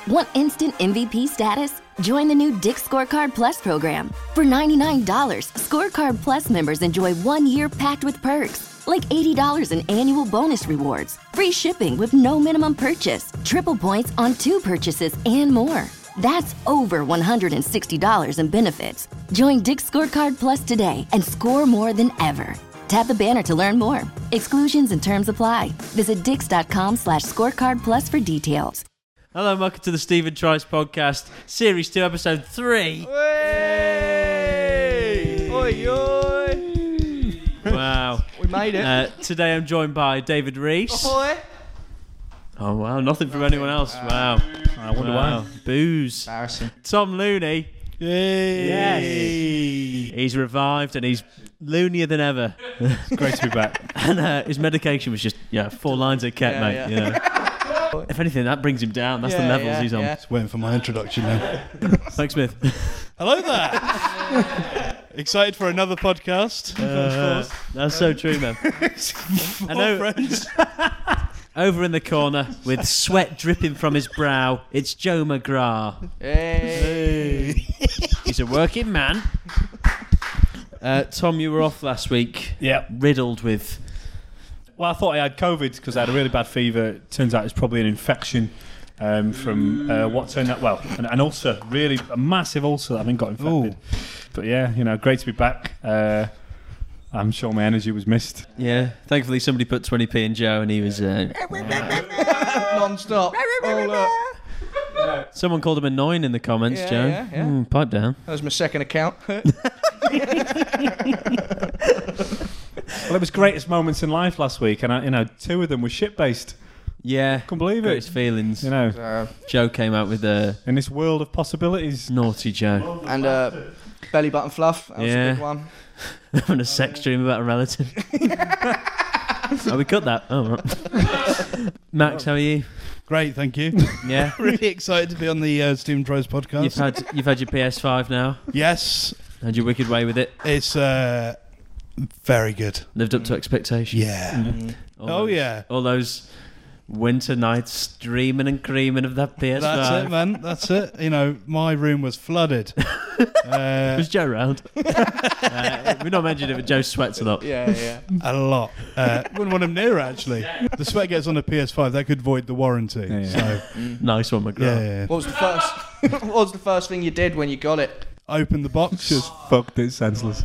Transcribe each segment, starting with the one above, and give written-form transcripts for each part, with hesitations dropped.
Want instant MVP status? Join the new Dick's Scorecard Plus program. For $99, Scorecard Plus members enjoy 1 year packed with perks, like $80 in annual bonus rewards, free shipping with no minimum purchase, triple points on 2 purchases, and more. That's over $160 in benefits. Join Dick's Scorecard Plus today and score more than ever. Tap the banner to learn more. Exclusions and terms apply. Visit dix.com/scorecard plus for details. Hello, welcome to the Stephen Trice Podcast, Series 2, Episode 3. Hey! Oi, oi! Wow. We made it. Today I'm joined by David Rees. Ahoy! Oh, wow, nothing from anyone else. Wow. I wonder why. Booze. Embarrassing. Tom Looney. Yay! Yes. He's revived and he's loonier than ever. It's great to be back. And his medication was just, 4 lines of ket, mate. Yeah. You know. If anything, that brings him down. That's the levels he's on. Just waiting for my introduction now. Thanks, Smith. Hello there! Excited for another podcast? That's so true, man. I know. Friends. Over in the corner, with sweat dripping from his brow, it's Joe McGrath. Hey! He's a working man. Tom, you were off last week. Yeah. Riddled with... Well, I thought I had COVID because I had a really bad fever. It turns out it's probably an infection from what turned out, an ulcer, really a massive ulcer that I think got infected. Ooh. But yeah, great to be back. I'm sure my energy was missed. Yeah, thankfully somebody put 20p in Joe and he was... Non-stop. Someone called him annoying in the comments, Joe. Yeah. Pipe down. That was my second account. Well, it was greatest moments in life last week, and 2 of them were shit-based. Yeah. Couldn't believe Greatest it. feelings. So, Joe came out with a... In this world of possibilities. Naughty Joe. and belly button fluff. That was a big one. Having a sex dream about a relative. Oh, we cut that. Oh, right. Max, how are you? Great, thank you. Yeah. Really excited to be on the Stephen Trice podcast. You've had your PS5 now. Yes, Had your wicked way with it. it's very good. Lived up to expectations. Yeah. Yeah. All those winter nights dreaming and creaming of that PS5. That's it, man. That's it. My room was flooded. Was Joe around? We're not mentioning it, but Joe sweats a lot. Yeah. A lot. Wouldn't want him near, actually. The sweat gets on the PS5. That could void the warranty. Yeah. So, Nice one, McGrath. yeah. What was the first thing you did when you got it? Open the box. Just fucked it senseless.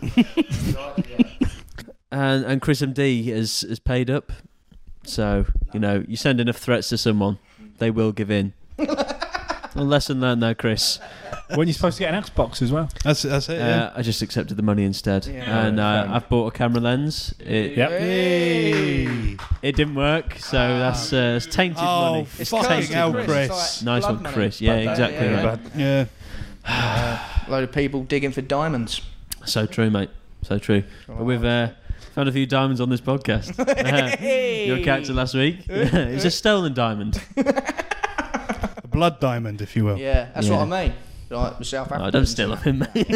And Chris MD has paid up. So, you send enough threats to someone, they will give in. A lesson learned there, Chris. Weren't you supposed to get an Xbox as well? That's it, yeah. I just accepted the money instead. Yeah. And I've bought a camera lens. It didn't work, so that's tainted money. It's fucking tainted hell, money. Chris. It's like Nice blood one, money. Chris. Yeah, exactly right. Yeah. A load of people digging for diamonds. So true, mate. So true. But we've found a few diamonds on this podcast. Your character last week. It was a stolen diamond. A blood diamond, if you will. Yeah, that's Yeah. what I mean. Like the South Africans. Oh, don't steal off him, mate.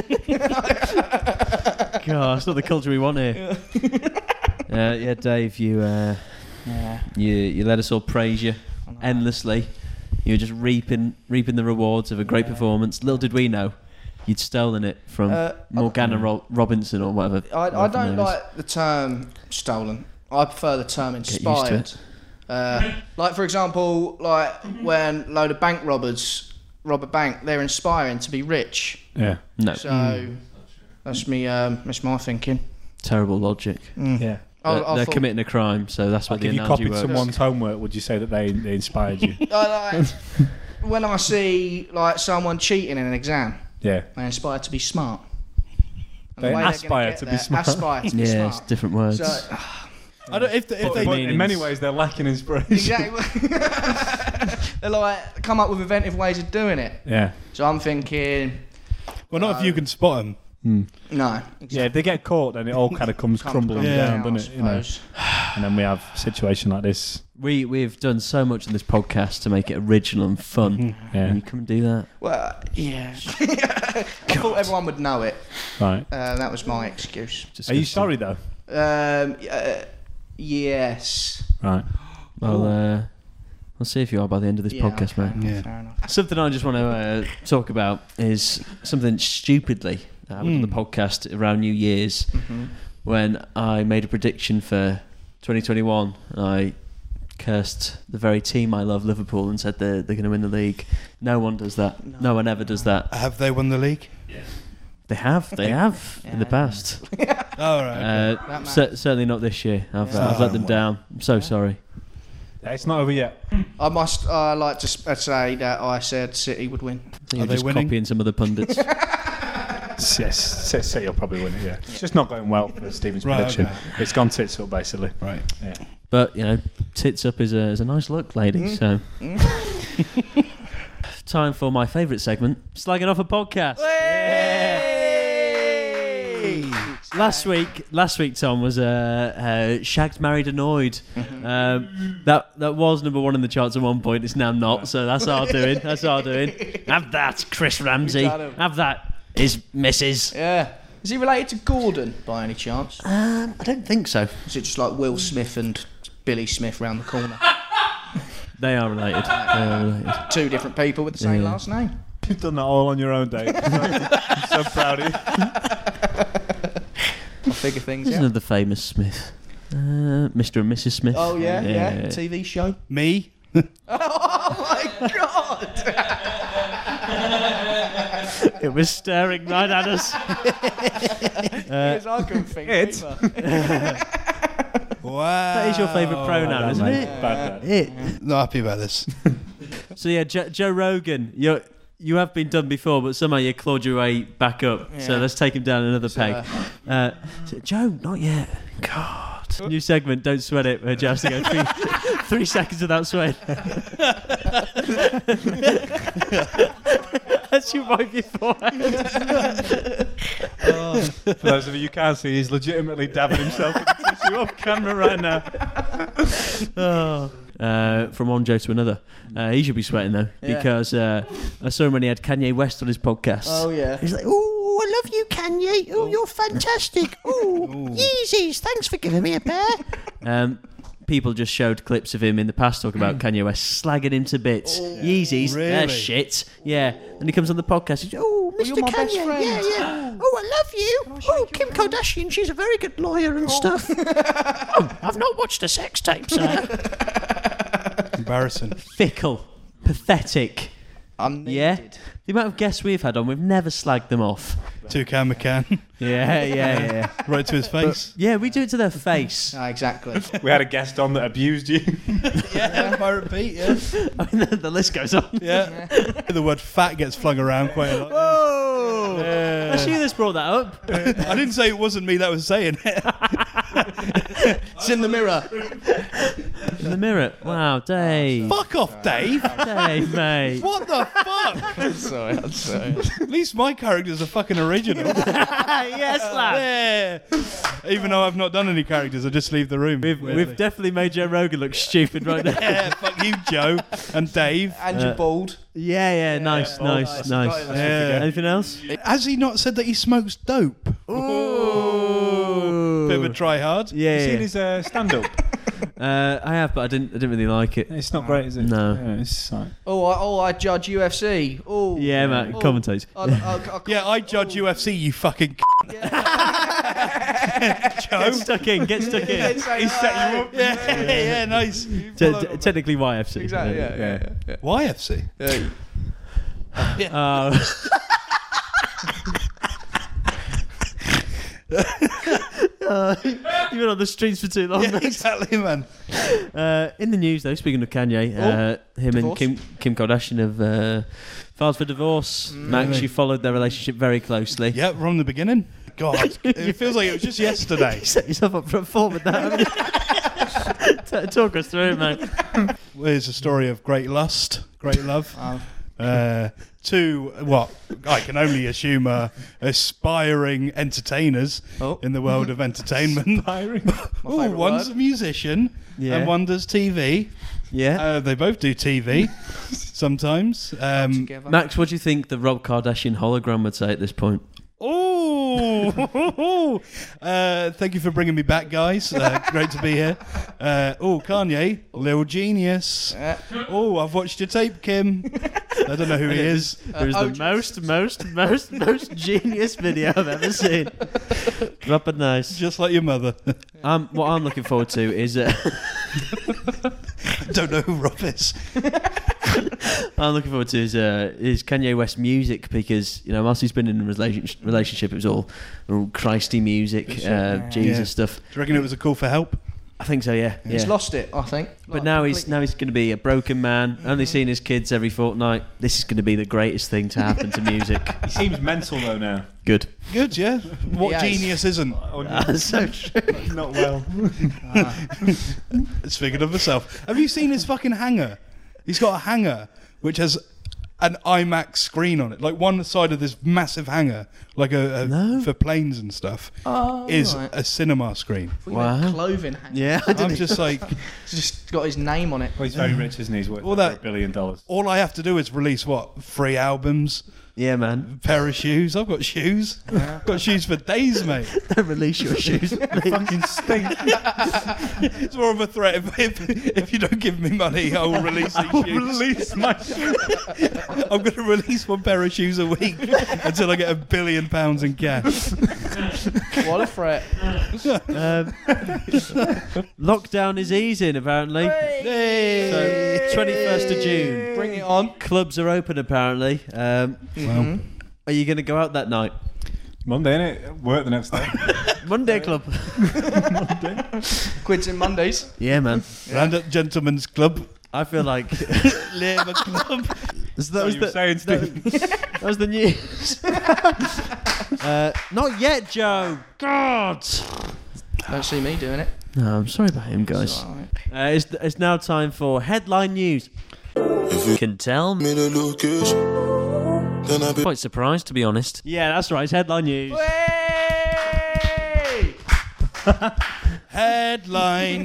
God, that's not the culture we want here. Yeah, Dave, you let us all praise you endlessly. You were just reaping the rewards of a great performance. Little did we know you'd stolen it from Morgana Robinson or whatever. I whatever don't her name is. like the term stolen. I prefer the term Get used inspired. to Like, for example, when a load of bank robbers rob a bank, they're inspiring to be rich. Yeah. No, So that's me. That's my thinking. terrible logic. Yeah. They're committing a crime, so that's what Like the if you analogy copied works. someone's homework, would you say that they inspired you? When I see someone cheating in an exam, Yeah. they're inspired to be smart. And the They way they're aspire gonna get to be there- smart. Aspire to be Yeah, smart. it's different words. So, I don't, if they But in many ways, they're lacking inspiration. exactly. They come up with inventive ways of doing it. Yeah. So I'm thinking, well, not if you can spot them. no. Yeah, if they get caught, then it all kind of comes crumbling down, doesn't it? And then we have a situation like this. We've done so much in this podcast to make it original and fun. Yeah. And you come and do that. Well, yeah. I thought everyone would know it. Right. That was my excuse. Are you sorry though? Yes. Right. Well, I'll see if you are by the end of this podcast, okay, mate. Yeah. Fair enough. Something I just want to talk about is something stupidly that happened on the podcast around New Year's when I made a prediction for 2021. I cursed the very team I love, Liverpool, and said they're going to win the league. No one does that. No one ever does that. Have they won the league? They have in the past. All right. Certainly not this year. I've let them down. I'm so sorry. It's not over yet. I must like to say that I said City would win. I think Are they just winning? copying some of the pundits. Yes, City will probably win it, yeah. It's just not going well for Stephen's Right, prediction. okay. It's gone tits up, basically. Right. Yeah. But, tits up is a nice look, ladies. So, time for my favourite segment, slagging off a podcast. Last week, Tom, was Shagged, Married, Annoyed. That was number one in the charts at one point. It's now not, so that's our doing. Have that, Chris Ramsey. Have that, his missus. Yeah. Is he related to Gordon by any chance? I don't think so. Is it just like Will Smith and Billy Smith round the corner? They are related. Two different people with the same last name. You've done that all on your own, Dave. I'm so proud of you. I'll figure things There's out. another famous Smith. Mr. and Mrs. Smith. Oh, yeah. TV show. Me? Oh, my God. It was staring right at us. Because I couldn't think It. either. Wow. That is your favourite pronoun, isn't it? Bad. It. Not happy about this. So yeah, Joe Rogan, you have been done before, but somehow you clawed your way back up. So let's take him down another peg. Joe, not yet. God. New segment, don't sweat it, where Joe has to go 3 seconds without sweating. As you wipe your forehead. For those of you who can't see, he's legitimately dabbing himself in the tissue off camera right now. From one Joe to another. He should be sweating though, because I saw him when he had Kanye West on his podcast. Oh, yeah. He's like, "Oh, I love you, Kanye. Oh, you're fantastic. Oh, Yeezys. Thanks for giving me a pair." People just showed clips of him in the past talking about Kanye West, slagging him to bits. Yeezys, they're Really? shit. Yeah. And he comes on the podcast. He's, "Oh, Mr. you're my best Kanye. friend. Yeah. Oh, I love you. Oh, Kim Kardashian. She's a very good lawyer and stuff. Oh, I've not watched a sex tape, sir." Embarrassing. Fickle. Pathetic. Unneeded. Yeah. The amount of guests we've had on, we've never slagged them off. Toucan McCann. Yeah. Right to his face. Yeah, we do it to their face. Exactly. We had a guest on that abused you. Yeah, Pirate Pete, yeah. I mean, the list goes on. Yeah. The word fat gets flung around quite a lot. Whoa! Yeah. That's you that's brought that up. I didn't say it wasn't me that was saying it. It's in the mirror. In the mirror. Wow, Dave. Fuck off, Dave. Dave, mate. What the fuck? I'm sorry. At least my character's a fucking original. Yes, lad. Yeah. Even though I've not done any characters, I just leave the room. We've definitely made Joe Rogan look stupid right now. Yeah, fuck you, Joe and Dave. And you're bald. Yeah, nice. Yeah. Anything else? Has he not said that he smokes dope? Ooh. Bit of a try hard. Yeah. You seen his stand-up? I have, but I didn't really like it. It's not great, is it? No. Yeah, it's like... I judge UFC. Oh. Yeah, Matt, commentate. Yeah, I judge UFC, you fucking Get stuck in. He set you up. Yeah, nice. Technically YFC. Exactly. Yeah. YFC? You've been on the streets for too long. Yeah, mate. exactly, man. In the news, though, speaking of Kanye, him divorce. and Kim Kardashian have filed for divorce. Max, you followed their relationship very closely. Yeah, from the beginning. God, it feels like it was just yesterday. You set yourself up for a fall with that, haven't you? Talk us through it, mate. There's a story of great lust, great love. Two, what I can only assume are aspiring entertainers in the world of entertainment. favourite One's a musician and one does TV. Yeah. They both do TV sometimes. Together. Max, what do you think the Rob Kardashian hologram would say at this point? Oh, thank you for bringing me back, guys. Great to be here. Kanye, little genius. Oh, I've watched your tape, Kim. I don't know who he is. It was the most genius video I've ever seen. Proper nice. Just like your mother. What I'm looking forward to is I don't know who Rob is. I'm looking forward to is Kanye West music, because whilst he's been in a relationship, it was all Christy music, Jesus stuff. Do you reckon it was a call for help? I think so, yeah. He's lost it, I think. But now he's going to be a broken man, only seeing his kids every fortnight. This is going to be the greatest thing to happen to music. He seems mental though now. Good. Good, yeah. What genius isn't? That's so true. Not well. Speaking of myself, have you seen his fucking hanger? He's got a hanger which has an IMAX screen on it, like one side of this massive hanger, like for planes and stuff, is a cinema screen. Wow. Clothing hanger. Yeah, I'm just like, He's just got his name on it. Well, he's very rich, isn't he? He's worth $1 billion. all I have to do is release 3 albums, yeah, man. a pair of shoes. I've got shoes. I've got shoes for days, mate. Don't release your shoes. Fucking stink. It's more of a threat. If you don't give me money, I will release these shoes. Release my shoes. I'm going to release 1 pair of shoes a week until I get £1 billion in cash. What a threat. Lockdown is easing, apparently. Hey. So, 21st of June. Bring it on. Clubs are open, apparently. Well, Are you going to go out that night? Monday, innit? Work the next day. Monday club. Quids and Mondays. Yeah, man. Round Gentlemen's Club. I feel like Labour Club. that You were saying, Steve. that was the news. Not yet, Joe. God. Don't see me doing it. No, I'm sorry about him, guys. It's all right. It's now time for headline news. Can tell. Quite surprised, to be honest. Yeah, that's right. It's headline news. Headline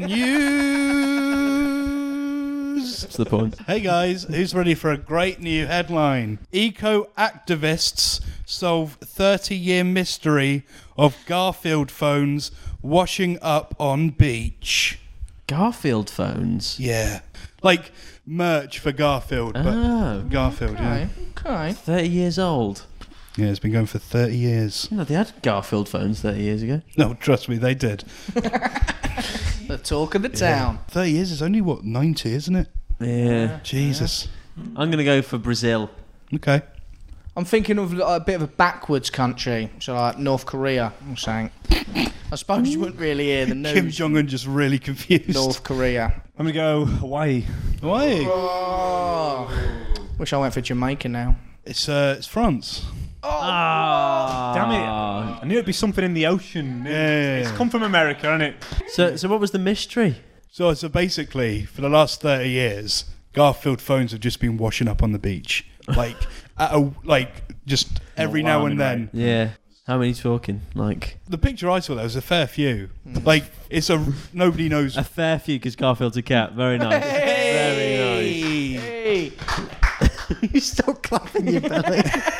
news. That's the point. Hey guys, who's ready for a great new headline? Eco-activists solve 30-year mystery of Garfield phones washing up on beach. Garfield phones. Yeah. Like merch for Garfield, but Oh. Garfield, yeah. Okay. 30 years old. Yeah, it's been going for 30 years. You know, they had Garfield phones 30 years ago. No, trust me, they did. The talk of the town. 30 years is only, 90, isn't it? Yeah. Jesus. I'm going to go for Brazil. Okay. I'm thinking of a bit of a backwards country, so like North Korea or something. I suppose you wouldn't really hear the news. Kim Jong-un just really confused. North Korea. I'm going to go Hawaii. Why? Oh. Wish I went for Jamaica now. It's France. Damn it. I knew it'd be something in the ocean. Yeah. It's come from America, hasn't it? So what was the mystery? So basically, for the last 30 years, Garfield phones have just been washing up on the beach. Like, just every now and then. Yeah. How many talking? Like The picture I saw there was a fair few. Like, nobody knows. a fair few, because Garfield's a cat. Very nice. Very Hey. nice. You still clapping your belly.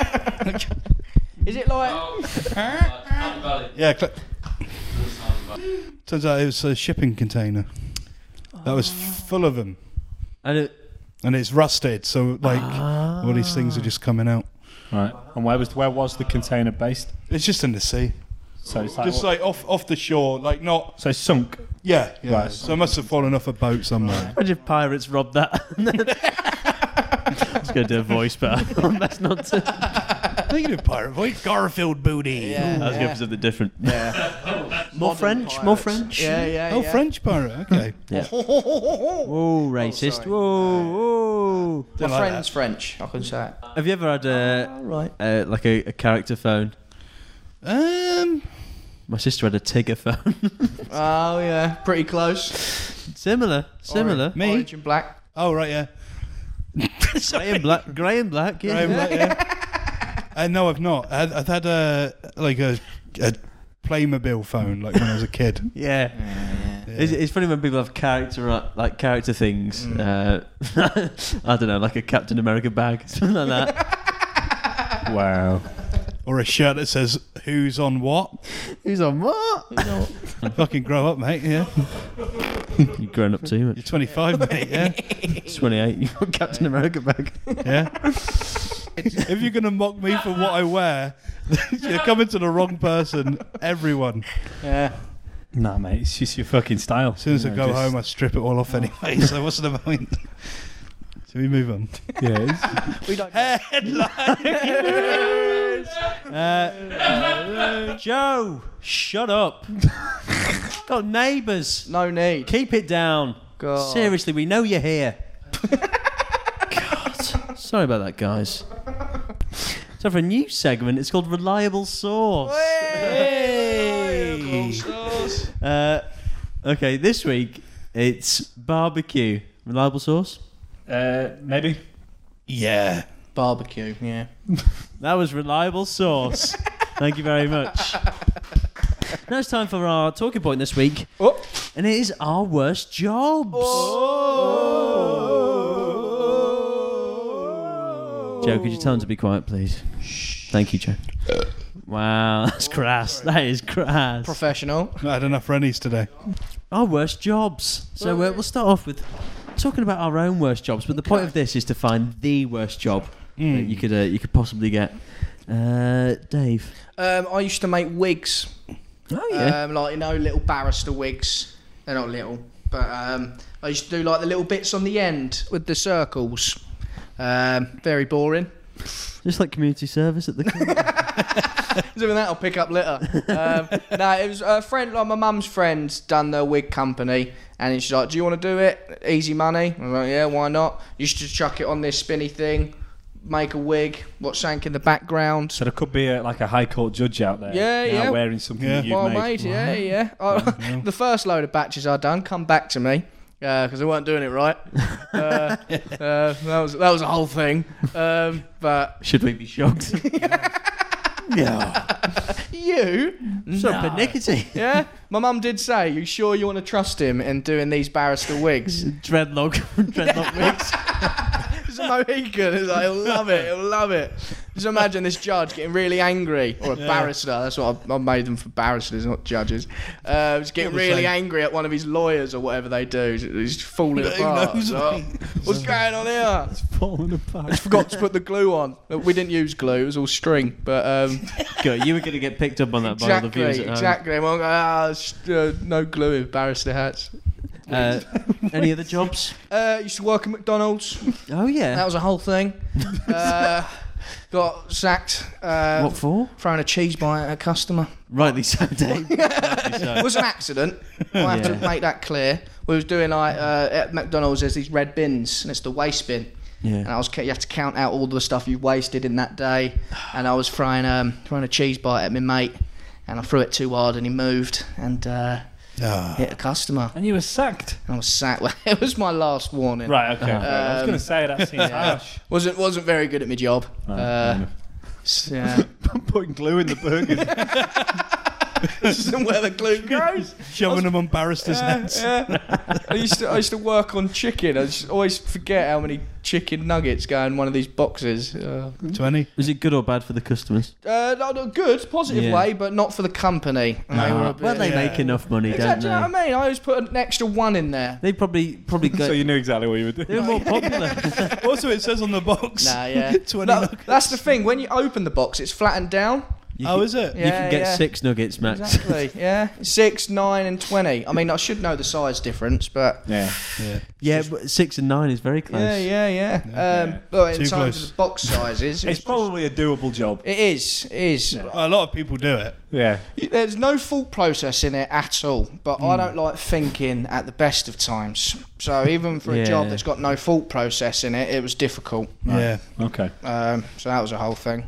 Is it like... Yeah. Turns out it was a shipping container that was full of them, And and it's rusted. So all these things are just coming out. Right. And where was the container based? It's just in the sea, So it's like, just like off the shore, like not. so it's sunk. Yeah. Right. So it must have fallen off a boat somewhere. imagine if pirates robbed that. I was going to do a voice, but that's not to. I think you do pirate voice. Garfield booty. Yeah. I was going for something different. Yeah. More French, more French. Yeah. Oh, French pirate. Okay. Yeah. Whoa, racist. sorry. Whoa. My Don't like friend's French, I can say it. Have you ever had like a character phone? My sister had a Tigger phone. Oh, yeah. Pretty close. Similar. Me? Orange and black. Oh, right, yeah. Grey and black. Grey and black. Yeah. Graham, yeah. No, I've not. I've had a Playmobil phone like when I was a kid. Yeah. It's funny when people have character things. I don't know, like a Captain America bag, something like that. Wow. Or a shirt that says "Who's on what?" Who's on what? Fucking grow up, mate. Yeah. You've grown up too much. You're 25, mate, yeah? 28. You've got Captain America bag. Yeah. If you're going to mock me for what I wear, you're coming to the wrong person. Everyone. Yeah. Nah, mate, it's just your fucking style. As soon as I go home, I strip it all off anyway, so what's the point? Shall we move on? Yeah. We don't. Joe, shut up. Got neighbours. No need. Keep it down. God. Seriously, we know you're here. God. Sorry about that, guys. So for a new segment, it's called Reliable Source. Hey! Okay, this week it's barbecue. Reliable Source? Maybe. Yeah. Barbecue, yeah. That was Reliable Source. Thank you very much. Now it's time for our talking point this week. Oh. And it is our worst jobs. Joe, could you tell him to be quiet, please? Thank you, Joe. Wow, that's crass. That is crass. Professional. I had enough Rennies today. Our worst jobs. So we'll start off with talking about our own worst jobs. But the point of this is to find the worst job that you could possibly get. Dave. I used to make wigs. Oh yeah. Like, you know, little barrister wigs. They're not little, but I used to do like the little bits on the end with the circles. Very boring. Just like community service at the club. Doing that, I'll pick up litter. No, it was a friend, like my mum's friend, done the wig company, and she's like, "Do you want to do it? Easy money." I was like, "Yeah, why not?" Used to chuck it on this spinny thing, make a wig, watch something in the background. So there could be like a high court judge out there. Yeah. Wearing something Yeah. that you've Well, made. mate, yeah. The first load of batches I done come back to me because I weren't doing it right. That was a whole thing. But Should we be shocked? you, So pernickety. yeah. My mum did say, "You sure you want to trust him in doing these barrister wigs?" Dreadlock wigs. It's a Mohican. It's like, he'll love it. He'll love it. Just imagine this judge getting really angry, or a barrister. That's what I made them for, barristers, not judges. Just getting really angry at one of his lawyers or whatever they do. He's falling apart. knows, So, what's going on here? Falling apart. I forgot to put the glue on. We didn't use glue. It was all string. But Good. You were going to get picked up on that by all the viewers at home. exactly. Well, no glue in barrister hats. Any other jobs? Used to work at McDonald's. Oh yeah. That was a whole thing. Got sacked. What for? Throwing a cheese bite at a customer. Rightly so, Dave. Rightly so. It was an accident. I have to make that clear. We was doing like at McDonald's. There's these red bins, and it's the waste bin. And Yeah. you have to count out all the stuff you wasted in that day. And I was throwing a cheese bite at my mate, and I threw it too hard, and he moved and hit a customer. And you were sacked. And I was sacked. Well, it was my last warning. Right, okay. I was going to say that seems harsh. Wasn't very good at my job. Fair Yeah. Putting glue in the burgers. This isn't where the glue goes. Shoving them on barristers' heads. Yeah. I used to work on chicken. I just always forget how many chicken nuggets go in one of these boxes. 20. Was it good or bad for the customers? No, good, positive Yeah. way, but not for the company. And they were a bit- Well, they make enough money, don't Exactly, they? you know what I mean? I always put an extra one in there. They probably got. So you knew exactly what you were doing. They were more popular. Also, it says on the box. Nah, yeah. 20 No, nuggets. that's the thing. When you open the box, it's flattened down. Oh, is it? You can Yeah, get yeah. 6 nuggets, Max. Exactly. Yeah. 6, 9, and 20. I mean, I should know the size difference, but Yeah. Yeah, but 6 and 9 is very close. yeah. But in Too terms close. of the box sizes, It's probably a doable job. It is. A lot of people do it. Yeah. There's no thought process in it at all, but I don't like thinking at the best of times. So even for a job Yeah. that's got no thought process in it, it was difficult. Yeah. Okay. So that was a whole thing.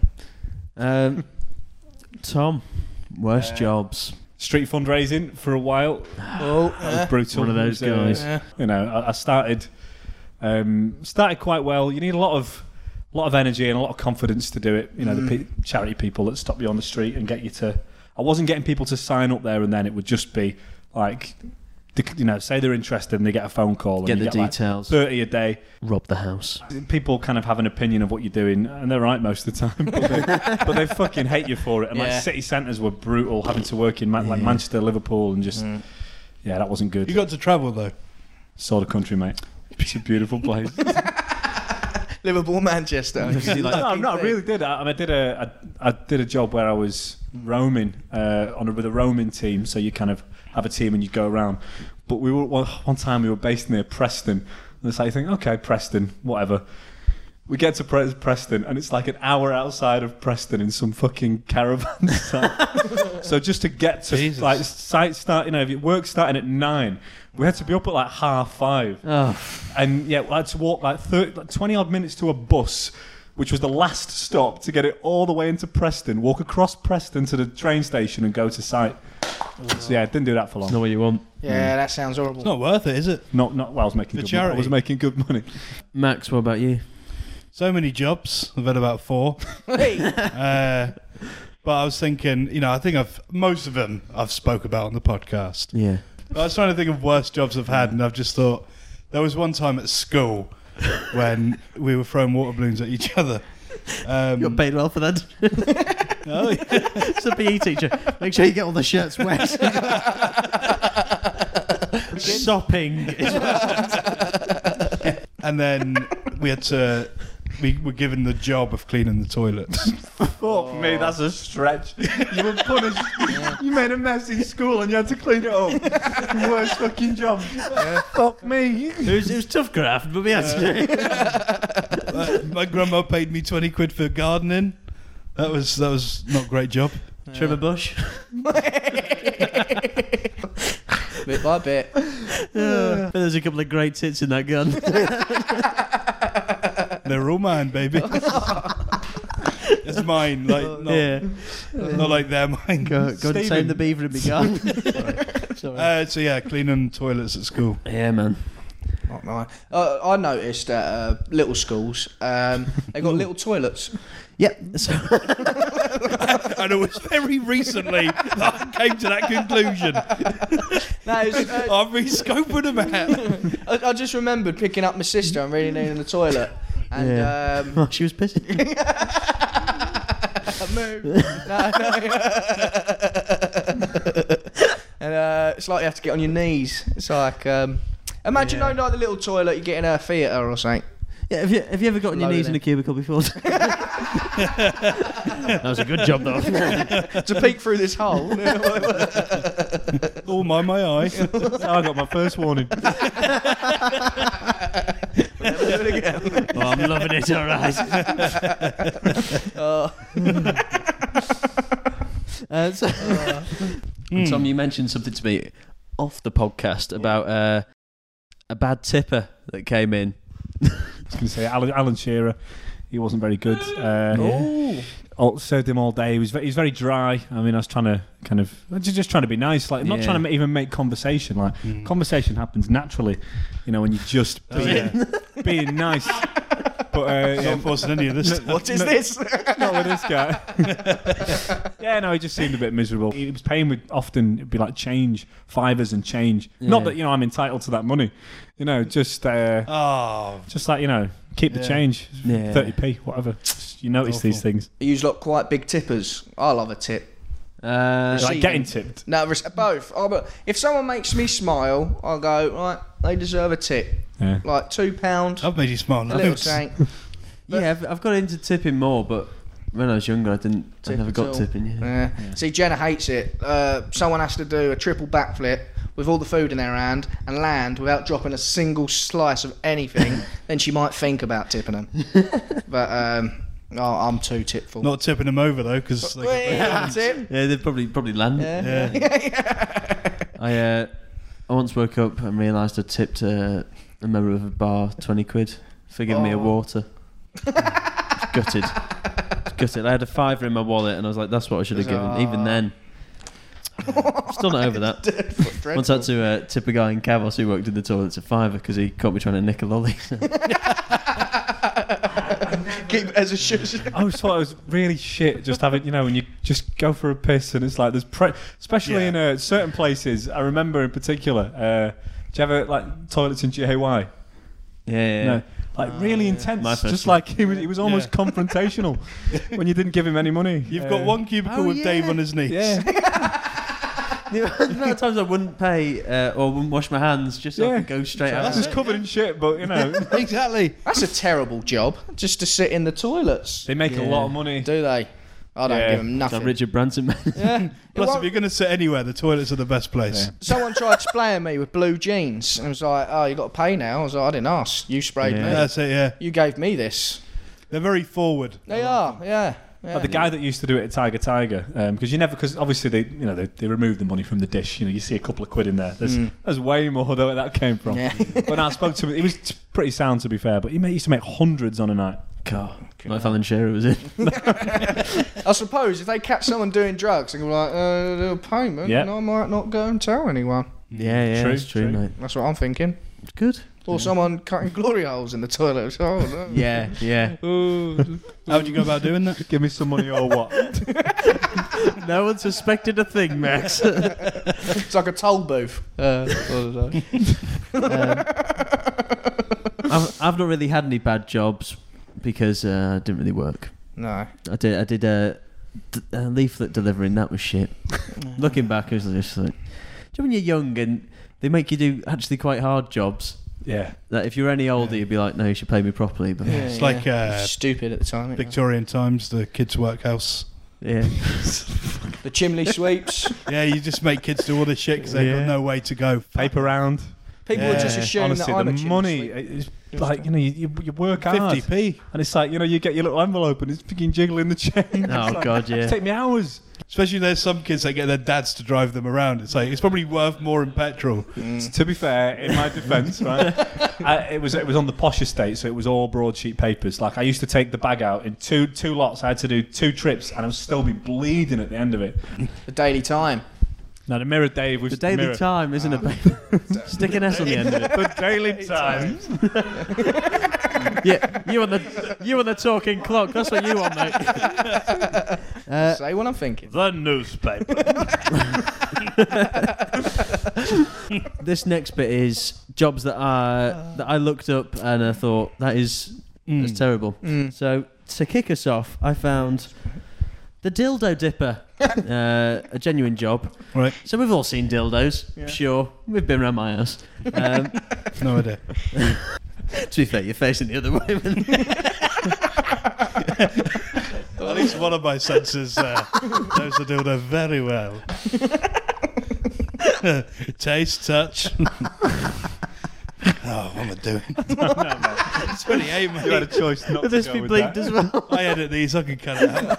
Tom, worst jobs. Street fundraising for a while. Oh, That was brutal. One of those It was, guys. yeah. You know, I started quite well. You need a lot of energy and a lot of confidence to do it. You know, the charity people that stop you on the street and get you to. I wasn't getting people to sign up there and then. It would just be like, you know, say they're interested and they get a phone call. Get and you the like details. 30 a day. Rob the house. People kind of have an opinion of what you're doing, and they're right most of the time. But they fucking hate you for it. And Yeah. like city centres were brutal, having to work in like Manchester, Liverpool, and just Yeah, that wasn't good. You got to travel though. Saw the country, mate. It's a beautiful place. Liverpool, Manchester. No, I really did. I did a job where I was roaming with a roaming team. So you kind of have a team and you go around. But we were one time we were based near Preston. And it's like you think, okay, Preston, whatever. We get to Preston and it's like an hour outside of Preston in some fucking caravan site. So just to get to like site start, if your work starting at 9, we had to be up at like 5:30. Oh. And yeah, we had to walk like 20 odd minutes to a bus, which was the last stop to get it all the way into Preston, walk across Preston to the train station and go to site. So yeah, didn't do that for long. It's not what you want. Yeah, that sounds horrible. It's not worth it, is it? Well, I was making good money. I was making good money. Max, what about you? So many jobs. I've had about 4. But I was thinking, I think most of them I've spoke about on the podcast. Yeah. But I was trying to think of worst jobs I've had, and I've just thought there was one time at school when we were throwing water balloons at each other. You got paid well for that. Oh, yeah. It's a PE teacher. Make sure you get all the shirts wet. Sopping. And then we were given the job of cleaning the toilets. Fuck me, that's a stretch. You were punished. You made a mess in school and you had to clean it up. Worst fucking job. Fuck me. It was tough graft, but we had to do it. My grandma paid me 20 quid for gardening. That was not a great job. Trim a bush. Bit by bit. But there's a couple of great tits in that gun. They're all mine, baby. It's mine, not like they're mine. Go and tame the beaver and be gone. So yeah, cleaning toilets at school. Yeah, man. Not mine. I noticed at little schools, they got little toilets. Yep. So And it was very recently that I came to that conclusion. I've been scoping them out. I just remembered picking up my sister and really needing the toilet. And she was pissing. Move. And it's like you have to get on your knees. It's like imagine like the little toilet you get in a theatre or something. Yeah, have you ever got on your knees in a cubicle before? That was a good job, though. To peek through this hole. Oh, my eye. I got my first warning. Never do it again. Oh, I'm loving it, all right. Tom, you mentioned something to me off the podcast about a bad tipper that came in. I was going to say Alan Shearer. He wasn't very good. Served him all day. He was very dry. I mean, I was trying to just trying to be nice. Like, I'm not trying to even make conversation. Like, conversation happens naturally, when you just being nice. But not forcing any of this. What is this? Not with this guy. He just seemed a bit miserable. He was paying with it'd be like change, fivers and change. Yeah. Not that I'm entitled to that money. Just like keep the change. 30p, whatever. You notice these things. You use quite big tippers. I love a tip. Like getting tipped? No, both. But if someone makes me smile, I'll go, right, they deserve a tip. Yeah. Like £2. I've made you smile. A little something. I've got into tipping more, but when I was younger, I never got tipping. Yeah. See, Jenna hates it. Someone has to do a triple backflip with all the food in their hand and land without dropping a single slice of anything. Then she might think about tipping them. But I'm too tipful. Not tipping them over though, because they'd probably land. I once woke up and realised I tipped a member of a bar 20 quid for giving me a water. Gutted. I had a £5 in my wallet and I was like, that's what I should have given. Even then, still not over that. Once I had to tip a guy in Cavos who worked in the toilets a £5 because he caught me trying to nick a lolly. Keep it as a shush. I always thought it was really shit just having, when you just go for a piss and it's like there's especially in certain places. I remember in particular, do you ever toilets in JY? Yeah. Really intense. Just like he was almost confrontational when you didn't give him any money. You've got one cubicle with Dave on his knees. Yeah. The amount of times I wouldn't pay or wouldn't wash my hands just so I could go straight out. That's just covered in shit, but you know. Exactly. That's a terrible job, just to sit in the toilets. They make a lot of money. Do they? I don't give them nothing. Like Richard Branson, man. Yeah. Plus, if you're going to sit anywhere, the toilets are the best place. Yeah. Someone tried spraying me with blue jeans, and I was like, "Oh, you got to pay now." I was like, "I didn't ask. You sprayed me. That's it, yeah. You gave me this." They're very forward. They are, yeah. Like the guy that used to do it at Tiger, because obviously they remove the money from the dish. You know, you see a couple of quid in there. There's way more where that came from. Yeah. When I spoke to him, he was pretty sound to be fair, but he used to make hundreds on a night. God, like Alan Shearer was in. I suppose if they catch someone doing drugs, they go like, "They'll pay me," and I might not go and tell anyone. Yeah, True, that's true, mate. That's what I'm thinking. Good. Or someone cutting glory holes in the toilet. Oh, no. Yeah. How would you go about doing that? Give me some money or what? No one suspected a thing, Max. It's like a toll booth. I've not really had any bad jobs because I didn't really work. No. I did a leaflet delivering. That was shit. Looking back, I was just like, do you know when you're young and they make you do actually quite hard jobs? Yeah. That if you're any older, you'd be like, no, you should pay me properly. But It's like stupid at the time. Victorian times, the kids' workhouse. yeah, The chimney sweeps. Yeah, you just make kids do all this shit because they've got no way to go. Paper round. People would just assume Honestly, that I'm a the chimney money sweep. is like, you know, you work hard. 50p. And it's like, you know, you get your little envelope and it's freaking jiggling the chain. Oh, God, yeah. It's take me hours. Especially there's some kids that get their dads to drive them around. It's like, it's probably worth more in petrol. To be fair, in my defence, right, it was on the posh estate, so it was all broadsheet papers. Like I used to take the bag out in two lots. I had to do 2 trips, and I would still be bleeding at the end of it. The Daily Time. Now the Mirror Dave was the Daily Mirror. Time, isn't it, babe? Stick an S on the end of it. The Daily Times. Yeah, you on the talking clock. That's what you want, mate. Say what I'm thinking. The newspaper. This next bit is jobs that I looked up and I thought that's terrible. So to kick us off, I found the dildo dipper, a genuine job. Right. So we've all seen dildos, sure. We've been around my house. No idea. To be fair, you're facing the other way. At least one of my senses knows the dildo very well. Taste, touch. Oh, what am I doing? It's 28, mate. You had a choice not Will to this go be with bleeped that. as well? I edit these, I can cut it out.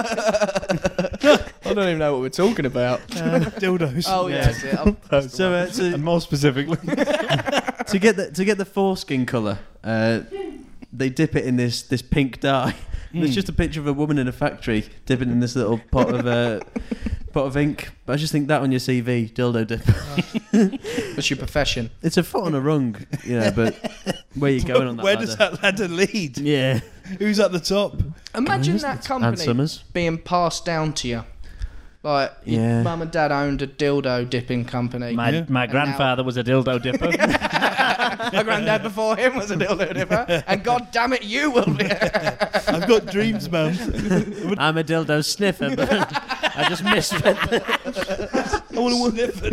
I don't even know what we're talking about. Dildos. Oh, yeah. So And more specifically, to get the foreskin colour, they dip it in this pink dye. There's just a picture of a woman in a factory dipping in this little pot of ink. But I just think that on your CV, dildo dipper. What's your profession? It's a foot on a rung, but where you going on that Where ladder? does that ladder lead? Yeah. Who's at the top? Imagine that Ann company Summers. being passed down to you. Like, your Yeah. mum and dad owned a dildo dipping company. my grandfather was a dildo dipper. My granddad before him was a dildo dipper. And God damn it, you will be. I've got dreams, man. I'm a dildo sniffer, but I just misread that. I want to sniff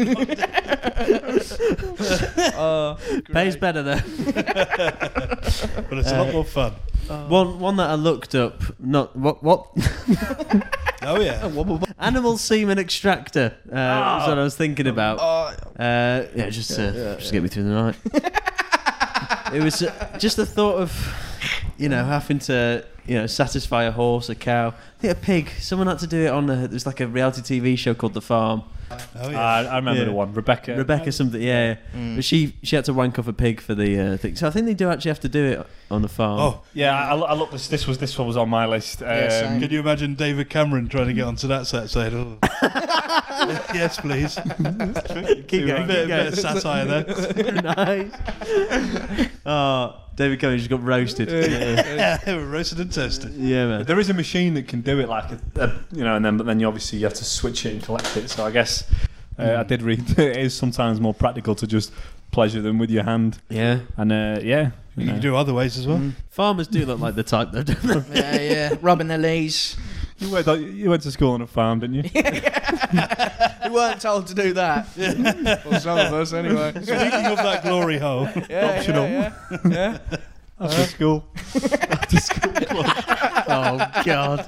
it. Pays better though. But it's a lot more fun. One that I looked up. Not what? Oh, yeah. Animal semen extractor. That's what I was thinking about. Just to get me through the night. It was just the thought of, having to, satisfy a horse, a cow. I think a pig. Someone had to do it on there's like a reality TV show called The Farm. Oh, yeah. I remember the one, Rebecca Something, yeah. But she had to wank off a pig for the thing. So I think they do actually have to do it on the farm. Oh, Yeah, I looked. This one was on my list. same. can you imagine David Cameron trying to get onto that set saying, oh, yes, please. keep going, A bit of satire there. Nice. Oh, David Cameron just got roasted. Roasted and toasted. Yeah, man. There is a machine that can do it, like but then you obviously have to switch it and collect it. So I guess I did read that it is sometimes more practical to just pleasure them with your hand. Yeah. And You can do other ways as well. Farmers do look like the type, though, don't they? Yeah. Rubbing their knees. You went to school on a farm, didn't you? We weren't told to do that. Well, some of us, anyway. Speaking of that glory hole, optional. Yeah. After school. After school club. Oh God.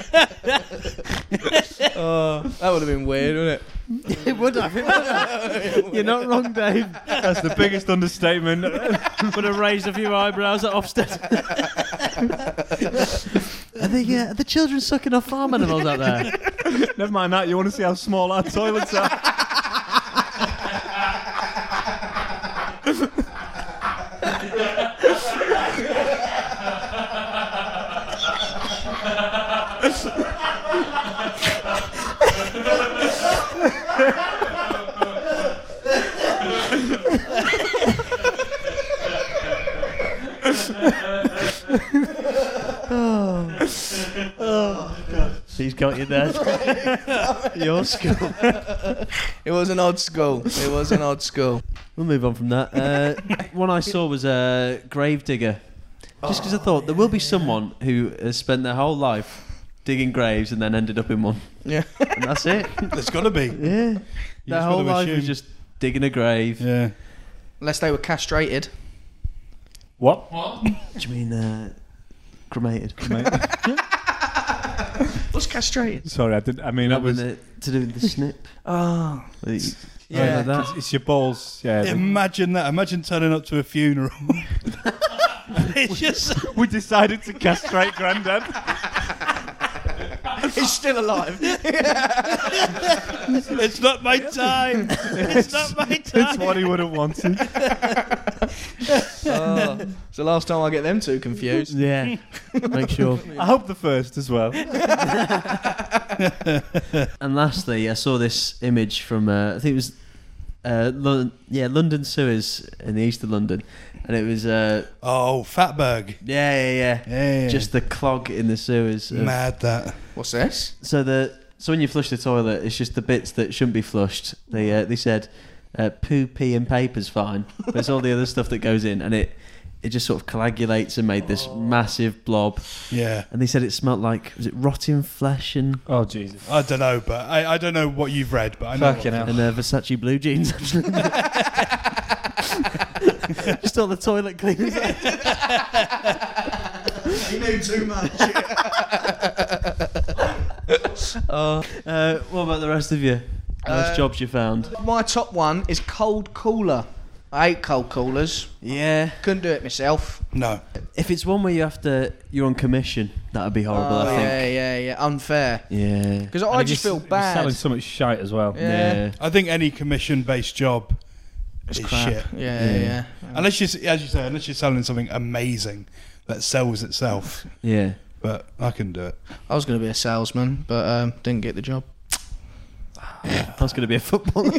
That would have been weird, wouldn't it? It would have. You're not wrong, Dave. That's the biggest understatement. Would have raised a few eyebrows at Ofsted. Are the children sucking off farm animals out there? Never mind that. You want to see how small our toilets are? She's got you there. Your school. It was an odd school. We'll move on from that. One I saw was a Gravedigger. Just because I thought there will be someone who has spent their whole life digging graves and then ended up in one. Yeah. And that's it. There's got to be. Yeah. Their whole life was just digging a grave. Yeah. Unless they were castrated. What? Do you mean cremated? What's castrated? Sorry, I didn't. I mean, that was. To do with the snip. Oh. Yeah. Like that. It's your balls. Yeah. Imagine that. Imagine turning up to a funeral. It's just. We decided to castrate Grandad. He's still alive. It's not my time. It's not my time. It's what he would have wanted. It's the last time I get them two confused. Yeah. Make sure. I hope the first as well. And lastly, I saw this image from I think it was London sewers in the east of London, and it was Fatberg. yeah. Just the clog in the sewers. Mad that. What's this? So when you flush the toilet, it's just the bits that shouldn't be flushed. They said poo, pee, and paper's fine, but it's all the other stuff that goes in, and it just sort of coagulates and made this massive blob. Yeah. And they said it smelled like, was it rotting flesh and Oh Jesus! I don't know, but I don't know what you've read, but I know. Fucking hell. and Versace blue jeans? Just all the toilet cleaners. You knew too much. What about the rest of you? Nice jobs you found. My top one is cold cooler. I hate cold coolers. Yeah. Couldn't do it myself. No. If it's one where you're on commission, that would be horrible, I think. Yeah. Unfair. Yeah. Because I just feel You're bad. selling so much shite as well. Yeah. I think any commission-based job It's is crap. shit. Yeah. Unless you're, as you say, unless you're selling something amazing that sells itself. Yeah. But I can do it. I was going to be a salesman, but didn't get the job. I was going to be a footballer.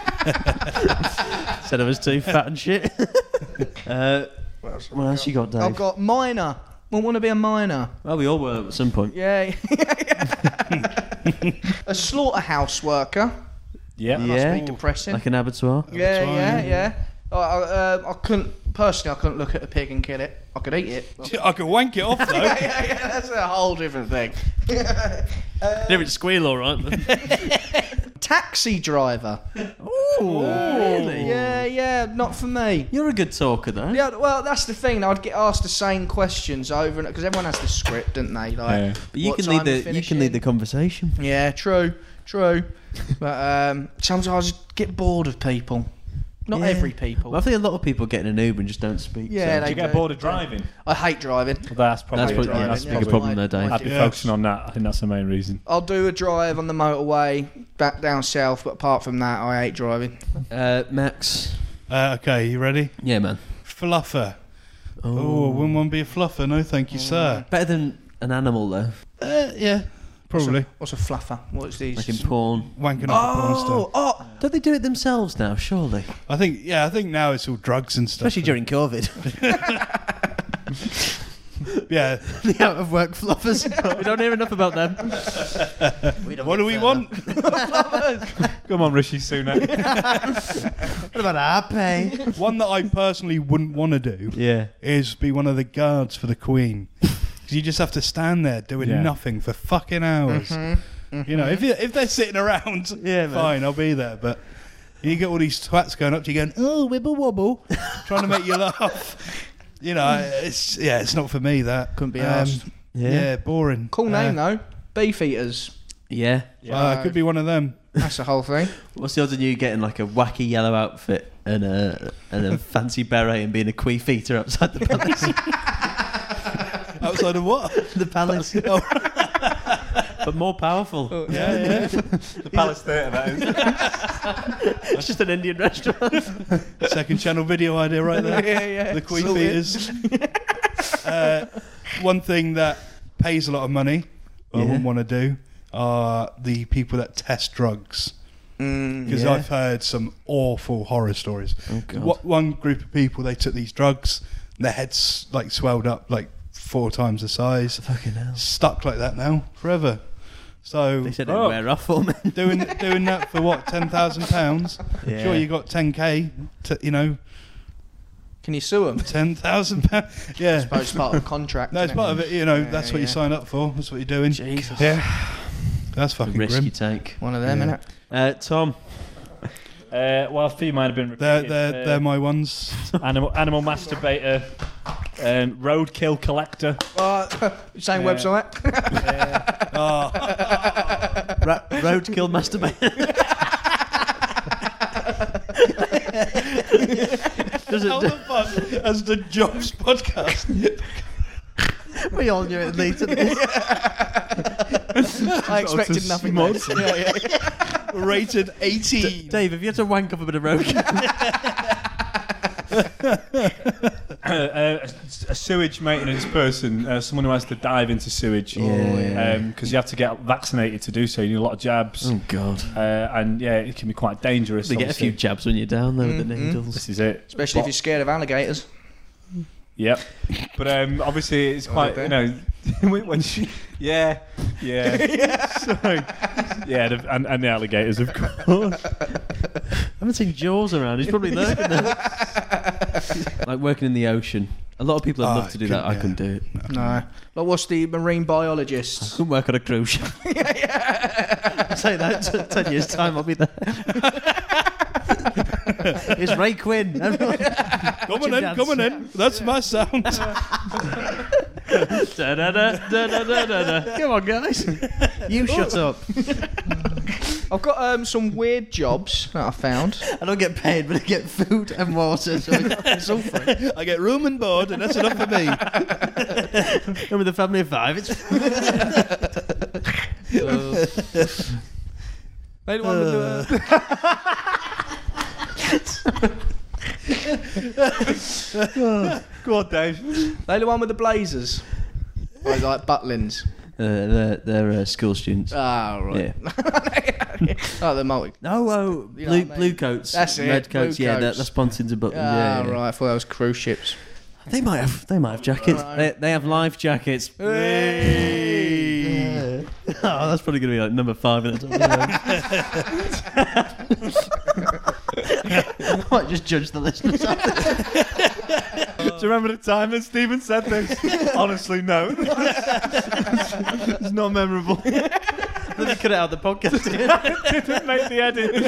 Said I was too fat and shit. What else you got, Dave? I've got miner. I want to be a miner. Well, we all were at some point. Yeah. A slaughterhouse worker. Yeah. Must be depressing. Like an abattoir. Yeah. I couldn't look at a pig and kill it. I could eat it. I could wank it off though. Yeah, that's a whole different thing. Different squeal, all right. Taxi driver. Really? Yeah, not for me. You're a good talker, though. Yeah, well, that's the thing. I'd get asked the same questions over and because everyone has the script, don't they? Like, Yeah. But you what can time lead we're you can lead the finishing. conversation. Yeah, true. But sometimes I just get bored of people. Not Yeah. every people. Well, I think a lot of people get in an Uber and just don't speak. Yeah, Do they you get do. bored of driving? I hate driving. Well, that's probably That's a probably- that's yeah, a that's big a problem there, Dave. I'd be Yes. focusing on that. I think that's the main reason. I'll do a drive on the motorway back down south, but apart from that, I hate driving. Max. Okay, you ready? Yeah, man. Fluffer. Oh, wouldn't want to be a fluffer. No, thank you, sir. Better than an animal, though. Yeah, probably. What's a fluffer? What's these? Like in porn. Wanking off a porn star. Oh, Don't they do it themselves now, surely? I think now it's all drugs and stuff. Especially during COVID. Yeah. The out of work fluffers. We don't hear enough about them. What do we want? Come on, Rishi Sunak. What about our pay? One that I personally wouldn't want to do Yeah. is be one of the guards for the Queen. Because you just have to stand there doing Yeah. nothing for fucking hours. You know, if they're sitting around, Yeah, man. fine, I'll be there. But you get all these twats going up to you going, oh, wibble wobble, trying to make you laugh. You know, it's not for me, that. Couldn't be arsed. Yeah, boring. Cool name though. Beef eaters. Yeah. Could be one of them. That's the whole thing. What's the odds of you getting like a wacky yellow outfit and a fancy beret and being a queef eater outside the palace? Outside of what? The palace. But more powerful. Yeah. The Palace Theatre, that is. It's just an Indian restaurant. Second channel video idea right there. Yeah. The queef eaters. One thing that pays a lot of money, I wouldn't want to do, are the people that test drugs. Because I've heard some awful horror stories. Oh, God. One group of people, they took these drugs, and their heads like swelled up like 4 times the size. Fucking hell. Stuck like that now, forever. So They said it'd wear off for me. doing that for what, £10,000? Yeah. Sure, you got 10k. You know, Can you sue them? £10,000. Yeah. I suppose it's part of the contract. No, it's isn't part of it. You know, Yeah, that's what you yeah. sign up for. That's what you're doing. Jesus. Yeah. That's The fucking risk grim. you take. One of them, Yeah. innit? Tom. Well, a few might have been repeated. They're my ones. Animal masturbator, roadkill collector. Same Yeah. website. Roadkill masturbator. Does How it? the fuck as the Jobs podcast? We all knew it later. I expected nothing less. Rated 18. Dave, have you had to wank up a bit of roadkill? A sewage maintenance person, someone who has to dive into sewage. Because you have to get vaccinated to do so. You need a lot of jabs. Oh, God. And yeah, it can be quite dangerous. They get a few obviously. jabs when you're down there with the needles. This is it. Especially if you're scared of alligators. Yep. But obviously it's quite, right you know, when she, yeah. Sorry. Yeah, and the alligators, of course. I haven't seen Jaws around. He's probably lurking there. Like working in the ocean. A lot of people would love to do that. I couldn't do it. No. Like, what's the marine biologist? Couldn't work on a cruise ship. I'll say that. 10 years' time, I'll be there. It's Ray Quinn. Everyone. Come on in. That's my sound. Da-da-da-da-da-da-da. Come on, guys. You shut up. I've got some weird jobs that I found. I don't get paid, but I get food and water. So it's all free. I get room and board, and that's enough for me. I'm with a family of 5. It's They the one with the, Go on, Dave. they the one with the blazers. Or like Butlins. they're school students. Ah, right. Yeah. Oh, the multi. No, You know what I mean? blue coats. That's it, Red coats. blue Yeah, coats. that's Pontins and Butlins. Ah, yeah, yeah. right. I thought that was cruise ships. They might have jackets. Right. They have life jackets. Hey. Oh, that's probably going to be like number 5 in the top. I might just judge the listeners. Do you remember the time that Stephen said this? Honestly, no. It's not memorable. Then they cut it out of the podcast. Didn't make the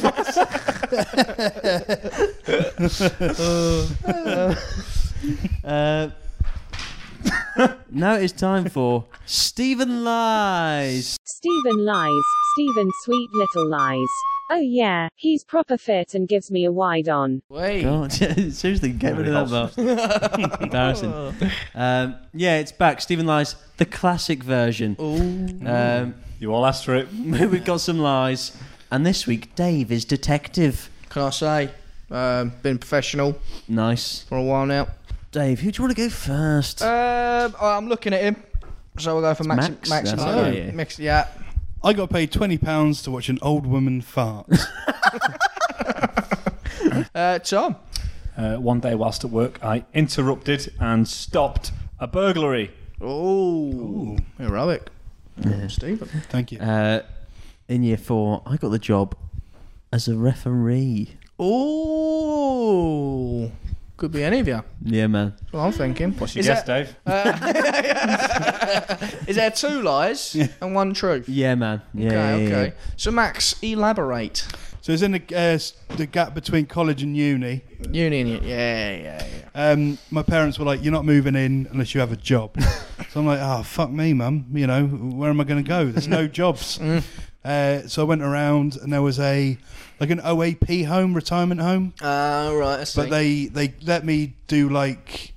edit. Now it's time for Stephen Lies. Stephen lies. Stephen sweet little lies. Oh yeah, he's proper fit and gives me a wide on. Wait. God, seriously, get rid of that bastard. Embarrassing. Yeah, it's back. Stephen Lies, the classic version. You all asked for it. We've got some lies. And this week, Dave is detective. Can I say? Been professional Nice. for a while now. Dave, who do you want to go first? I'm looking at him. So we'll go for Max. Max, Max, that's and it, yeah. Max, yeah. I got paid £20 to watch an old woman fart. Tom. One day whilst at work, I interrupted and stopped a burglary. Oh, heroic. Yeah. Stephen. Thank you. In year 4, I got the job as a referee. Oh, Could be any of you. Yeah, man. That's what I'm thinking. What's your guess, Dave? Is there 2 lies and 1 truth? Yeah, man. Yeah, Okay, yeah, okay. So, Max, elaborate. So it's in the gap between college and uni. Yeah. My parents were like, "You're not moving in unless you have a job." So I'm like, "Oh, fuck me, mum. You know, where am I going to go? There's no jobs." So I went around, and there was an OAP home, retirement home. Right, I see. But they let me do like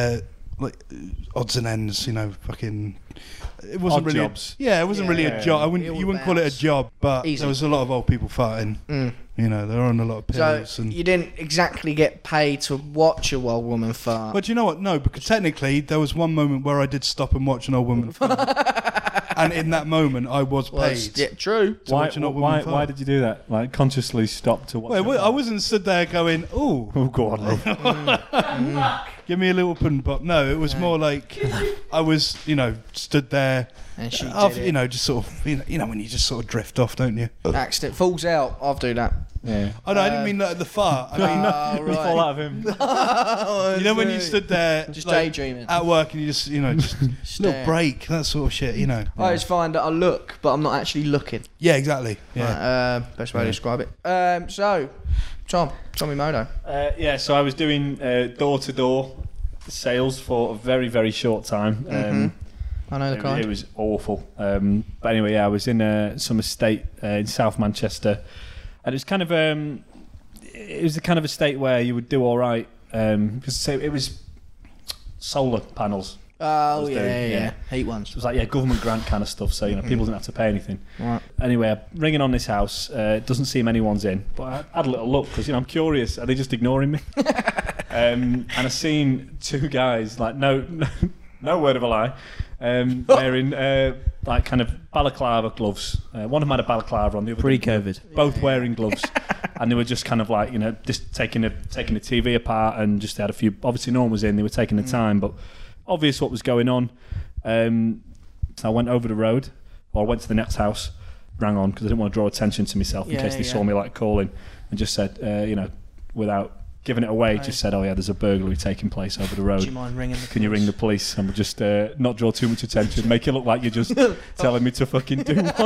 odds and ends, you know, fucking. It wasn't Odd really jobs. It wasn't really a job. You wouldn't call it a job, but Easy. there was a lot of old people farting. You know, they're on a lot of pills. So and you didn't exactly get paid to watch a old woman fart. But you know what? No, because technically there was one moment where I did stop and watch an old woman fart. And in that moment I was paid. Yeah, true. to watch an old woman fart. Why did you do that? Like, consciously stop to watch Well, I wasn't stood there going, "Ooh, Oh, go on, love. give me a little pudding pop." No, it was more like I was, you know, stood there. And she After, did it. you know, just sort of, you know, when you just sort of drift off, don't you? Accident falls out. I'll do that. Yeah. Oh no, I didn't mean that at the fart. I mean, You fall out of him. you know, when you stood there, Just like, daydreaming. at work, and you just, you know, just Stare. little break, that sort of shit, you know. I always find that I look, but I'm not actually looking. Yeah, exactly. Yeah. Right, best way to describe it. So, Tommy Modo. So I was doing door-to-door sales for a very, very short time. I know the It kind. was awful. But anyway, I was in some estate in South Manchester, and it was kind of it was the kind of estate where you would do all right because it was solar panels. Oh, was yeah, doing, yeah. Heat ones. It was like government grant kind of stuff, so people didn't have to pay anything. Right. Anyway, I'm ringing on this house. It doesn't seem anyone's in, but I had a little look because I'm curious. Are they just ignoring me? And I seen 2 guys, like no word of a lie, wearing like kind of balaclava gloves. One of them had a balaclava on, the other Pre-COVID. both wearing gloves, and they were just kind of like just taking the TV apart, and just had a few. Obviously, no one was in. They were taking the time, but obvious what was going on. So I went over the road, or I went to the next house, rang on because I didn't want to draw attention to myself in case they saw me like calling, and just said, without giving it away, just said, "Oh yeah, there's a burglary taking place over the road. Do you mind ringing the Can you ring the police?" And we'll just not draw too much attention, make it look like you're just telling me to fucking do one.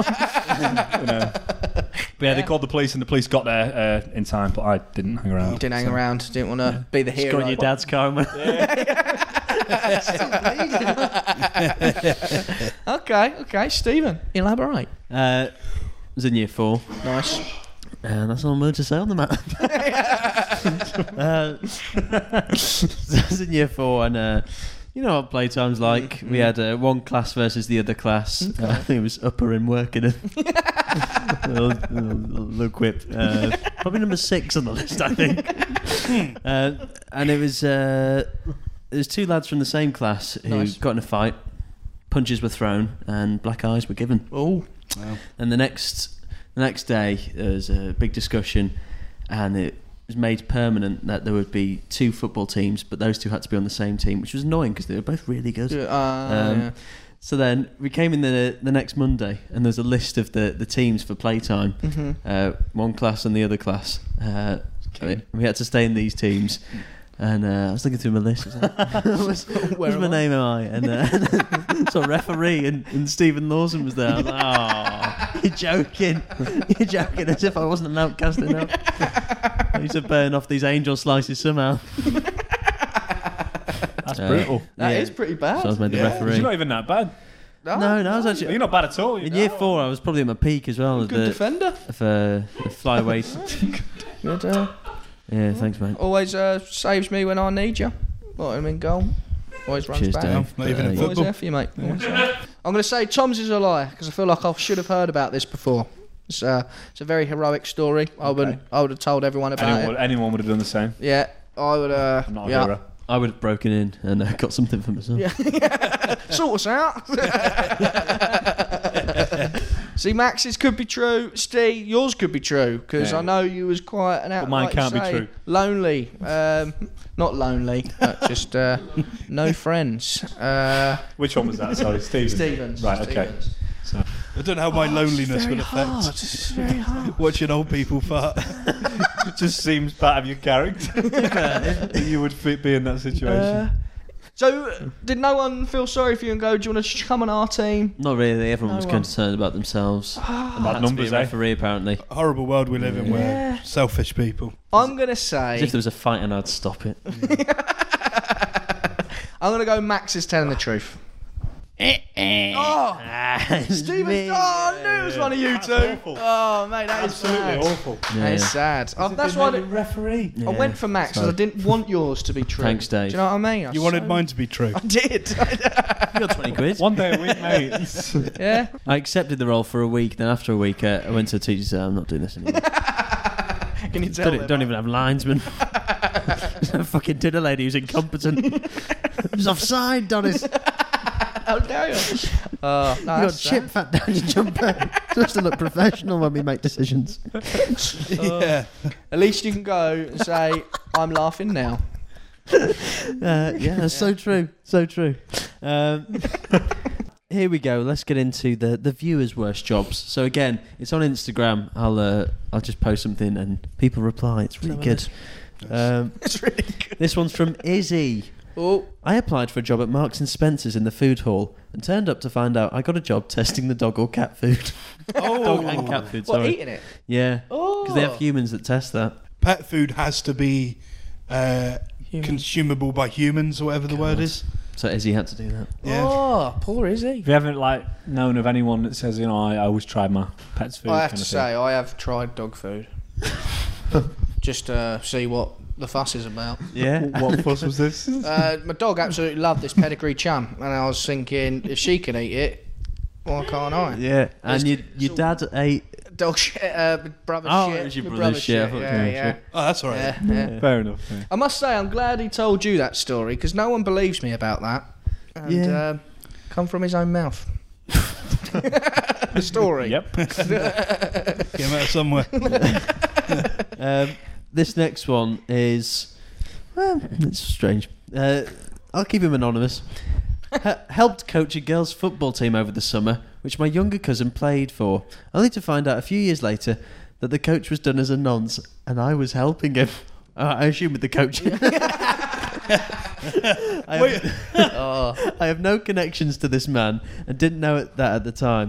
But yeah, they called the police, and the police got there in time, but I didn't hang around. You didn't hang around. Didn't want to be the Just hero. got in your dad's car and went, Okay, Stephen, elaborate. I was in year 4. Nice. And that's all I'm willing to say on the matter. So I was in year 4, and you know what playtime's like. We had one class versus the other class. I think it was upper and working. A little quip. Probably number 6 on the list, I think. And it was there's 2 lads from the same class who got in a fight. Punches were thrown and black eyes were given. Oh. Wow. And the next day there was a big discussion, and it was made permanent that there would be 2 football teams, but those 2 had to be on the same team, which was annoying because they were both really good. Yeah. So then we came in the next Monday, and there's a list of the teams for playtime. One class and the other class. We had to stay in these teams. And I was looking through my list. What's my name am I? And so referee and Stephen Lawson was there. I was like, "Oh, you're joking. You're joking," as if I wasn't an outcast enough. I need to burn off these angel slices somehow. That's brutal. That is pretty bad. So I was made the referee. You're not even that bad. No, I was actually... You're not bad at all. In year 4, I was probably at my peak as well. Good defender. For the flyweight. Good. Yeah, thanks, mate. Always saves me when I need you. Got him in goal. Always runs Cheers, back. Dave. Not even in Always football. there for you, mate. Always there. I'm going to say Tom's is a lie because I feel like I should have heard about this before. It's a very heroic story. I would have told everyone about it. Anyone would have done the same. Yeah, I would. I'm not a hero. I would have broken in and got something for myself. Yeah. Sort us out. See, Max's could be true. Steve, yours could be true because I know you was quite an out. But mine like you can't be say, true. Lonely, not lonely, but just no friends. Which one was that? Sorry, Stevens. Right, okay. So, I don't know how my loneliness would affect It's very hard. watching old people fart. It just seems part of your character that you would be in that situation. So, did no one feel sorry for you and go, do you want to come on our team? Not really. Everyone No was one. concerned about themselves. About Had numbers, to be a eh? referee, apparently. Horrible world we live in where selfish people. I'm going to As say... if there was a fight and I'd stop it. I'm going to go Max is telling the truth. Oh, Stephen, I knew it was one of you two. awful. Oh, mate, that is Absolutely sad. awful. That is sad. That's why referee. I went for Max because I didn't want yours to be true. Thanks, Dave. Do you know what I mean? You wanted mine to be true. I did. You got 20 quid. One day a week, mate. Yeah. I accepted the role for a week. Then after a week, I went to the teacher and said, I'm not doing this anymore. Can you tell them? Don't even have linesmen. A fucking dinner lady who's incompetent. It was offside, Donis. How dare you? No, You got chip fat down your jumper. Supposed to look professional when we make decisions. Yeah. At least you can go and say, I'm laughing now. Yeah, that's so true. So true. Here we go. Let's get into the viewers' worst jobs. So again, it's on Instagram. I'll just post something and people reply. It's really good. It's really good. This one's from Izzy. Oh, I applied for a job at Marks and Spencer's in the food hall and turned up to find out I got a job testing the dog or cat food. Dog and cat food, what, sorry. eating it? Yeah. Oh. Because they have humans that test that. Pet food has to be consumable by humans, or whatever the word is. So Izzy had to do that. Yeah. Oh, poor is he? If you haven't known of anyone that says, I always try my pet's food. I have kind to of say, I have tried dog food. Just to see what the fuss is about. Yeah. thing. What fuss was this? My dog absolutely loved this pedigree chum, and I was thinking, if she can eat it, why can't I? Yeah. And your dad ate... Dog shit, brother Oh, shit. it was your my brother's shit. I thought Yeah, it was yeah. shit. Oh, that's all right. Yeah. Fair enough. Yeah. I must say, I'm glad he told you that story because no one believes me about that. And Yeah. come from his own mouth. The story. Yep. Get him out of somewhere. This next one is... Well, it's strange. I'll keep him anonymous. Helped coach a girls' football team over the summer, which my younger cousin played for, only to find out a few years later that the coach was done as a nonce and I was helping him. I assume with the coaching. I have no connections to this man and didn't know that at the time.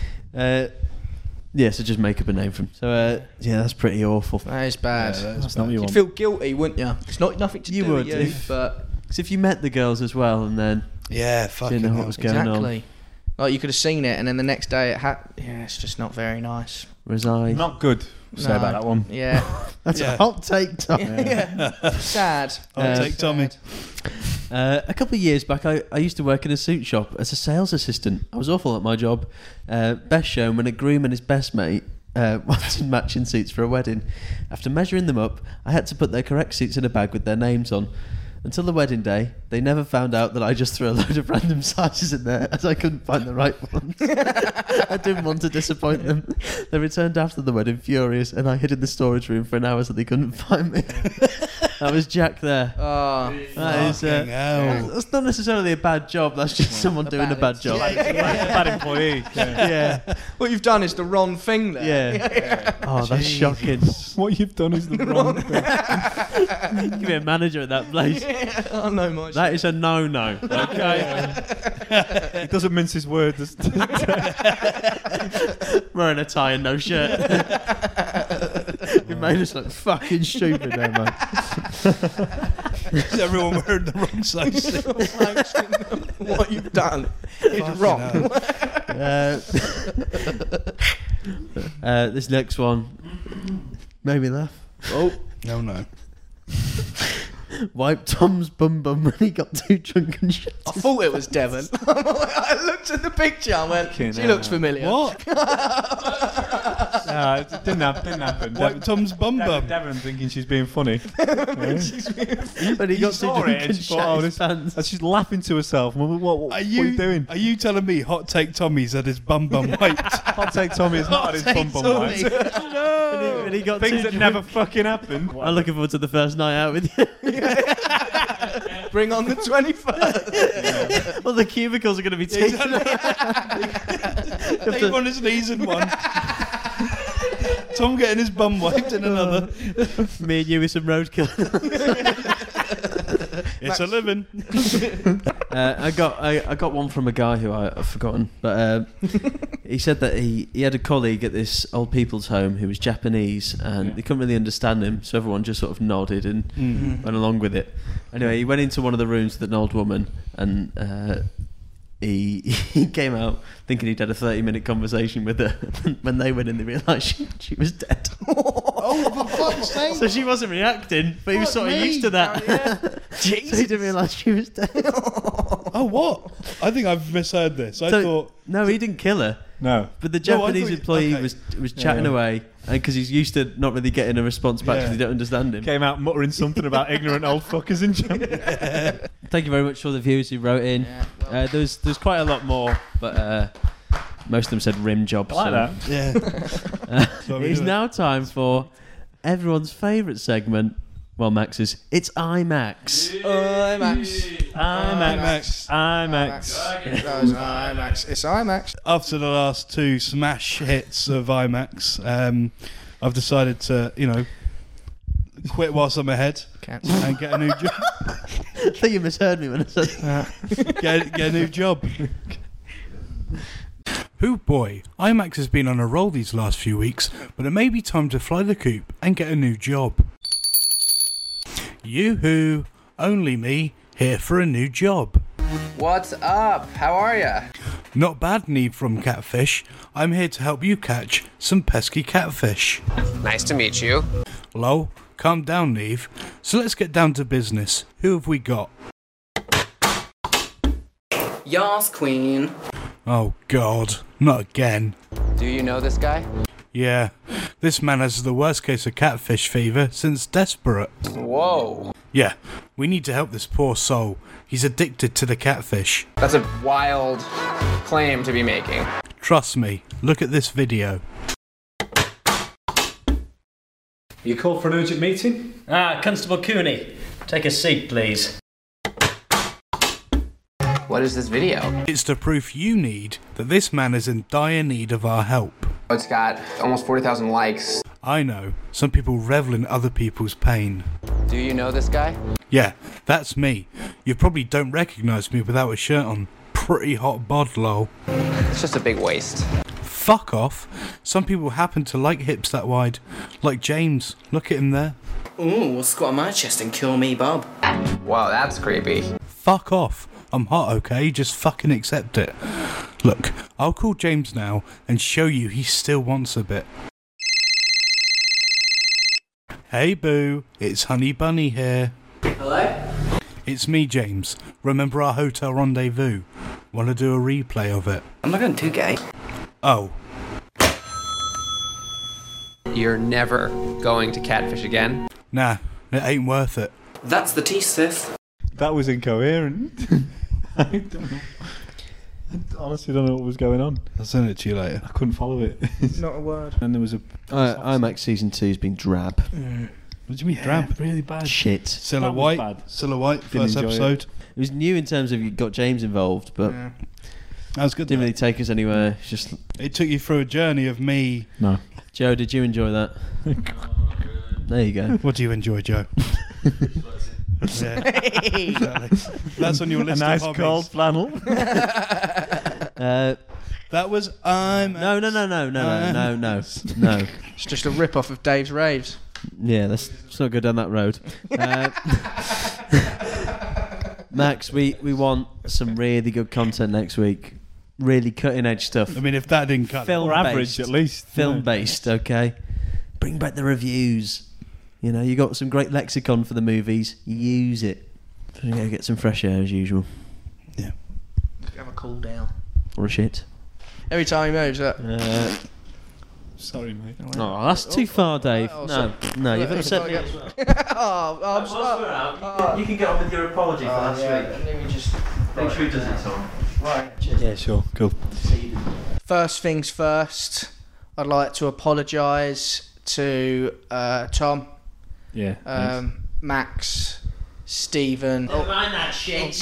So just make up a name for him. So, that's pretty awful. That is bad. That's not what you You'd want. feel guilty, wouldn't you? It's nothing to You do would, with you, if- but Because if you met the girls as well and then Yeah, fucking didn't know what hell. was going on, exactly. Like you could have seen it, and then the next day it's just not very nice. whereas I... Not good. Say No. about that one. Yeah. That's Yeah. a hot take, Tom. Sad. I'll take Tommy. A couple of years back, I used to work in a suit shop as a sales assistant. I was awful at my job. Best shown when a groom and his best mate wanted matching suits for a wedding. After measuring them up, I had to put their correct suits in a bag with their names on. Until the wedding day, they never found out that I just threw a load of random sizes in there as I couldn't find the right ones. I didn't want to disappoint them. They returned after the wedding furious, and I hid in the storage room for an hour so they couldn't find me. That was Jack there. Oh, That is, Fucking hell. that's not necessarily a bad job. That's just someone doing a bad job. Bad employee. Yeah. Yeah, what you've done is the wrong thing there. yeah. Oh, that's shocking. What you've done is the wrong thing. Give me a manager at that place. I know my That is a no-no. Okay, He doesn't mince his words. wearing a tie and no shirt. You made us look fucking stupid there, mate. Is everyone wearing the wrong size? what you've done is wrong. This next one made me laugh. Oh, No. Wiped Tom's bum when he got too drunk and shit. I thought it was Devon. I looked at the picture and went, Fucking she hell. looks familiar. What? No, it didn't happen. What, Tom's bum? Devon thinking she's being funny. When he got too saw drunk it and and she thought, shat oh, his this- pants. And she's laughing to herself. What are you doing? Are you telling me Hot Take Tommy's had his bum wiped? I'll take Tommy is not at his bum Tommy. right? When he got Things too that never drunk. fucking happen. I'm looking forward to the first night out with you. Bring on the 21st. All the cubicles are going to be taken. Dave on his knees in one. Tom getting his bum wiped in another. Me and you with some roadkill. It's a living. I got one from a guy who I've forgotten, but he said that he had a colleague at this old people's home who was Japanese, and they couldn't really understand him, so everyone just sort of nodded and went along with it. Anyway, he went into one of the rooms with an old woman, and he came out thinking he'd had a 30-minute conversation with her. When they went in, they realised she was dead. Oh, for fuck's sake. So she wasn't reacting, but he was sort of used to that. So he didn't realise she was dead. Oh, what? I think I've misheard this. I thought... No, he didn't kill her. No. But the Japanese thought employee okay. was chatting away, because he's used to not really getting a response back because they don't understand him. Came out muttering something about ignorant old fuckers in Germany. Thank you very much for the viewers who wrote in. There's quite a lot more, but most of them said rim job. I like that. Yeah. It's now time for everyone's favourite segment. Well, Max's. It's IMAX. IMAX. It's IMAX. After the last two smash hits of IMAX, I've decided to, quit whilst I'm ahead and get a new job. I think you misheard me when I said that. Get a new job. Oh boy, IMAX has been on a roll these last few weeks, but it may be time to fly the coop and get a new job. Yoo-hoo, only me, here for a new job. What's up? How are ya? Not bad, Neve from Catfish. I'm here to help you catch some pesky catfish. Nice to meet you. Lol, calm down, Neve. So let's get down to business. Who have we got? Yas, queen. Oh God, not again. Do you know this guy? Yeah, this man has the worst case of catfish fever since Desperate. Whoa. Yeah, we need to help this poor soul. He's addicted to the catfish. That's a wild claim to be making. Trust me, look at this video. You called for an urgent meeting? Constable Cooney, take a seat, please. What is this video? It's the proof you need that this man is in dire need of our help. It's got almost 40,000 likes. I know, some people revel in other people's pain. Do you know this guy? Yeah, that's me. You probably don't recognise me without a shirt on. Pretty hot bod, lol. It's just a big waste. Fuck off. Some people happen to like hips that wide. Like James. Look at him there. Ooh, we'll squat on my chest and kill me, Bob. Wow, that's creepy. Fuck off. I'm hot, okay? Just fucking accept it. Look, I'll call James now and show you he still wants a bit. Hey boo, it's Honey Bunny here. Hello? It's me, James. Remember our hotel rendezvous? Want to do a replay of it? I'm not going too gay. Oh, You're never going to catfish again? nah, it ain't worth it. That's the thesis. That was incoherent. I don't know. I honestly don't know what was going on. I'll send it to you later. I couldn't follow it. Not a word. And there was a... IMAX season 2's been drab. What do you mean, drab? Really bad. Shit. Scylla That was White. bad. Scylla White, Didn't first enjoy it. episode. It was new in terms of you got James involved, but That was good. didn't though. really take us anywhere. It's just It took you through a journey of me. No. Joe, did you enjoy that? There you go. What do you enjoy, Joe? Yeah, exactly. That's on your A list nice of hobbies. cold flannel. That was No. It's just a rip-off of Dave's raves. Yeah, let's not go down that road. Max, we want some really good content next week. Really cutting edge stuff. I mean, if that didn't cut it. Film Or average, based. at least. Film based, okay? Bring back the reviews. You know, you got some great lexicon for the movies. Use it. You gotta get some fresh air as usual. Yeah. Have a cool down. Or a shit. Every time he moves, Sorry, mate. Oh, that's too far, Dave. oh, No, you've upset me. I'm sorry. You can get on with your apology for last Let me just. Make sure he does it, Tom. Right. Yeah, sure. Cool. First things first, I'd like to apologise to Tom, Yeah. thanks. Max, Stephen. Never mind that shit.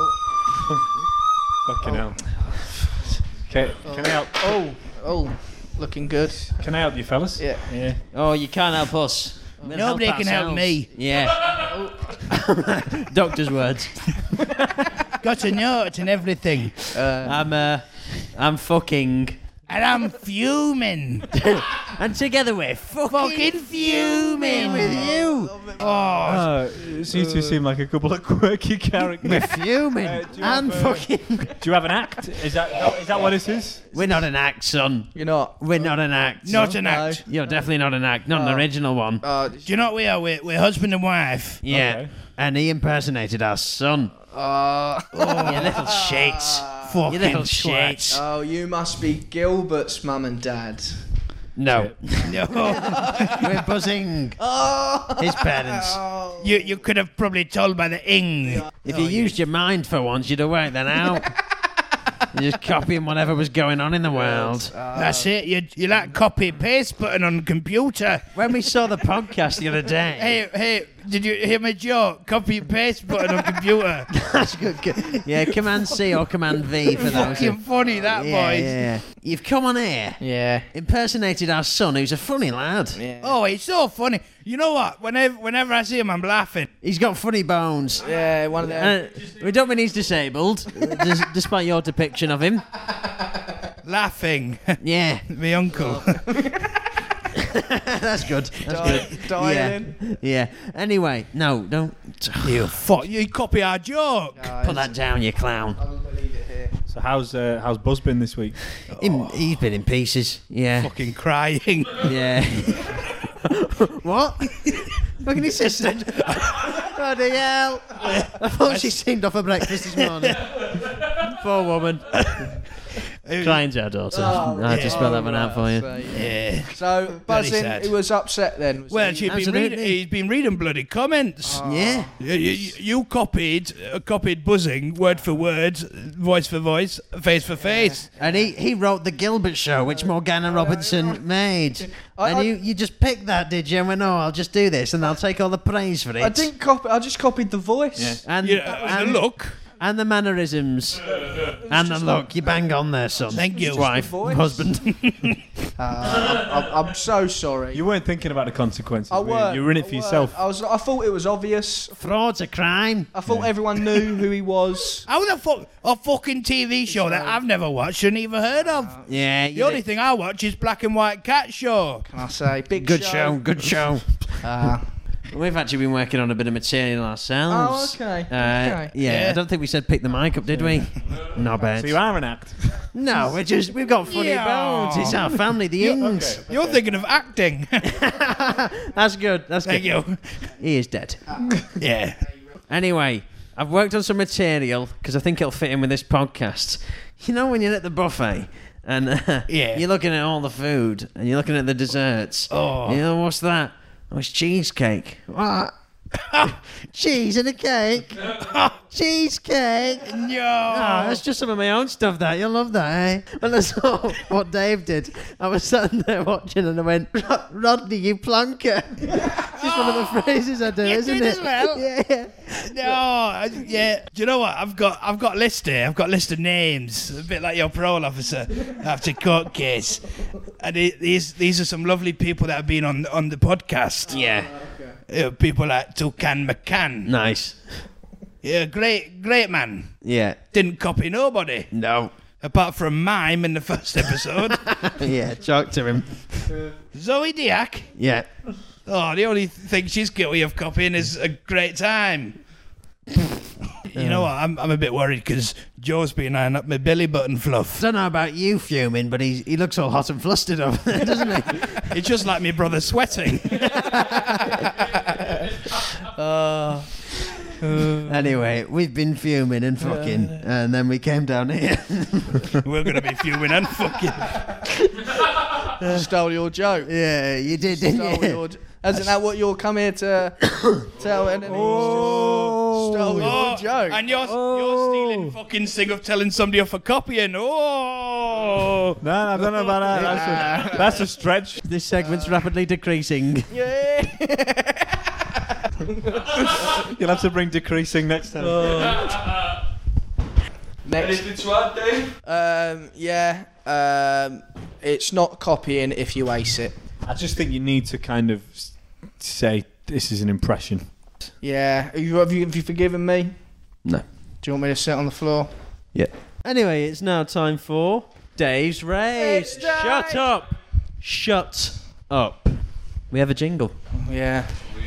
Oh, Fucking hell. Okay, can I help? oh. looking good. Can I help you, fellas? Yeah. Yeah. Oh, you can't help us. We'll Nobody help can help ourselves. me. Yeah. Doctor's words. Got a note and everything. I'm fucking. And I'm fuming. And together we're fucking fuming with you. Oh, You two seem like a couple of quirky characters. We're fuming. And fucking. Do you have an act? Is that what this is? We're not an act, son. You're not. We're not an act. not an act. You're definitely not an act. Not an original one. Do you know what we are? We're husband and wife. Yeah. Okay. And he impersonated our son. You little shits. Fucking You little twat. shits. Oh, you must be Gilbert's mum and dad. No. No. We're buzzing. His parents. You could have probably told by the ing. If you used your mind for once, you'd have worked that out. You're just copying whatever was going on in the world. That's it. You like copy paste button on the computer. When we saw the podcast the other day. Hey, did you hear my joke? Copy paste button on computer. That's good. Yeah, Command C or Command V for those. Fucking funny that, boys. Yeah. You've come on here, Yeah. impersonated our son, who's a funny lad. Oh, it's so funny. You know what? Whenever I see him, I'm laughing. He's got funny bones. Yeah, one of them. We don't mean he's disabled, despite your depiction of him. Laughing. Yeah, My uncle. that's good. That's good. Dialing. Yeah. Anyway, no, don't You fuck. You copy our joke. put that down, you clown. So how's Buzz been this week? He's been in pieces. Yeah. Fucking crying. Yeah. What? Fucking his sister. Bloody hell. I thought she seemed off her breakfast this morning. Poor woman. Crying's our daughter. I had to spell that one out for you. Yeah. So, Buzzing, sad. he was upset then. Was Well, he? he's been reading bloody comments. Yeah. You copied buzzing word for word, voice for voice, face for face. And he wrote The Gilbert Show, which Morgana Robertson made. And you just picked that, did you? And went, oh, I'll just do this and I'll take all the praise for it. I didn't copy. I just copied the voice. And, And look. and the mannerisms. And the look. You bang on there, son. Thank you. Wife, voice. husband. I'm so sorry. You weren't thinking about the consequences. I were you? weren't. You were in it for I yourself. weren't. I thought it was obvious. Fraud's a crime. I thought everyone knew who he was. How the fuck a fucking TV show that I've never watched and even heard of? Yeah. The only thing I watch is Black and White Cat Show. Can I say big Good show. Good show. Uh, We've actually been working on a bit of material ourselves. Oh, okay. Yeah, Yeah. I don't think we said pick the mic up, did we? No, bad. So you are an act. No, we've got funny Yeah. bones. It's our family, the Ings. You're thinking of acting. That's good. That's Thank good. you. He is dead. Yeah. Anyway, I've worked on some material because I think it'll fit in with this podcast. You know when you're at the buffet and Yeah. you're looking at all the food and you're looking at the desserts. Oh. You know, what's that? Oh, it's cheesecake. What? Cheese and a cake? Cheesecake? No. Oh, that's just some of my own stuff, that. You'll love that, eh? And that's what Dave did. I was sitting there watching and I went, Rodney, you plonker. It's just one of the phrases I do, You isn't did it? as well? Yeah. Yeah. Do you know what? I've got a list here. I've got a list of names, a bit like your parole officer after court case. And these are some lovely people that have been on the podcast. Yeah. People like Toucan McCann. Nice. Yeah, great man. Yeah. Didn't copy nobody No. apart from Mime in the first episode. Yeah, talk to him. Zoe Diak. Yeah. Oh, the only thing she's guilty of copying is a great time. You know what? I'm a bit worried because Joe's been eyeing up my belly button fluff. Don't know about you fuming, but he looks all hot and flustered over there, doesn't he? It's just like my brother sweating. Anyway, we've been fuming and fucking, and then we came down here. We're going to be fuming and fucking. Stole your joke. Yeah, you did, didn't Stole you? your. Isn't that what you'll come here to tell? And then stole your joke. And you're stealing fucking thing of telling somebody off for copying. Oh. No, I don't know about that. That's a stretch. This segment's rapidly decreasing. Yeah. You'll have to bring decreasing next time. Next. Anything to add, Dave? Yeah. It's not copying if you ace it. I just think you need to kind of say this is an impression. Yeah. Have you forgiven me? No. Do you want me to sit on the floor? Yeah. Anyway, it's now time for Dave's Raves. It's Dave. Shut up. Shut up. We have a jingle. Yeah.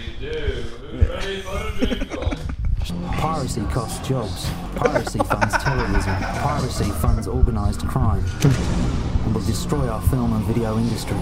Piracy costs jobs. Piracy funds terrorism. Piracy funds organised crime. And will destroy our film and video industry.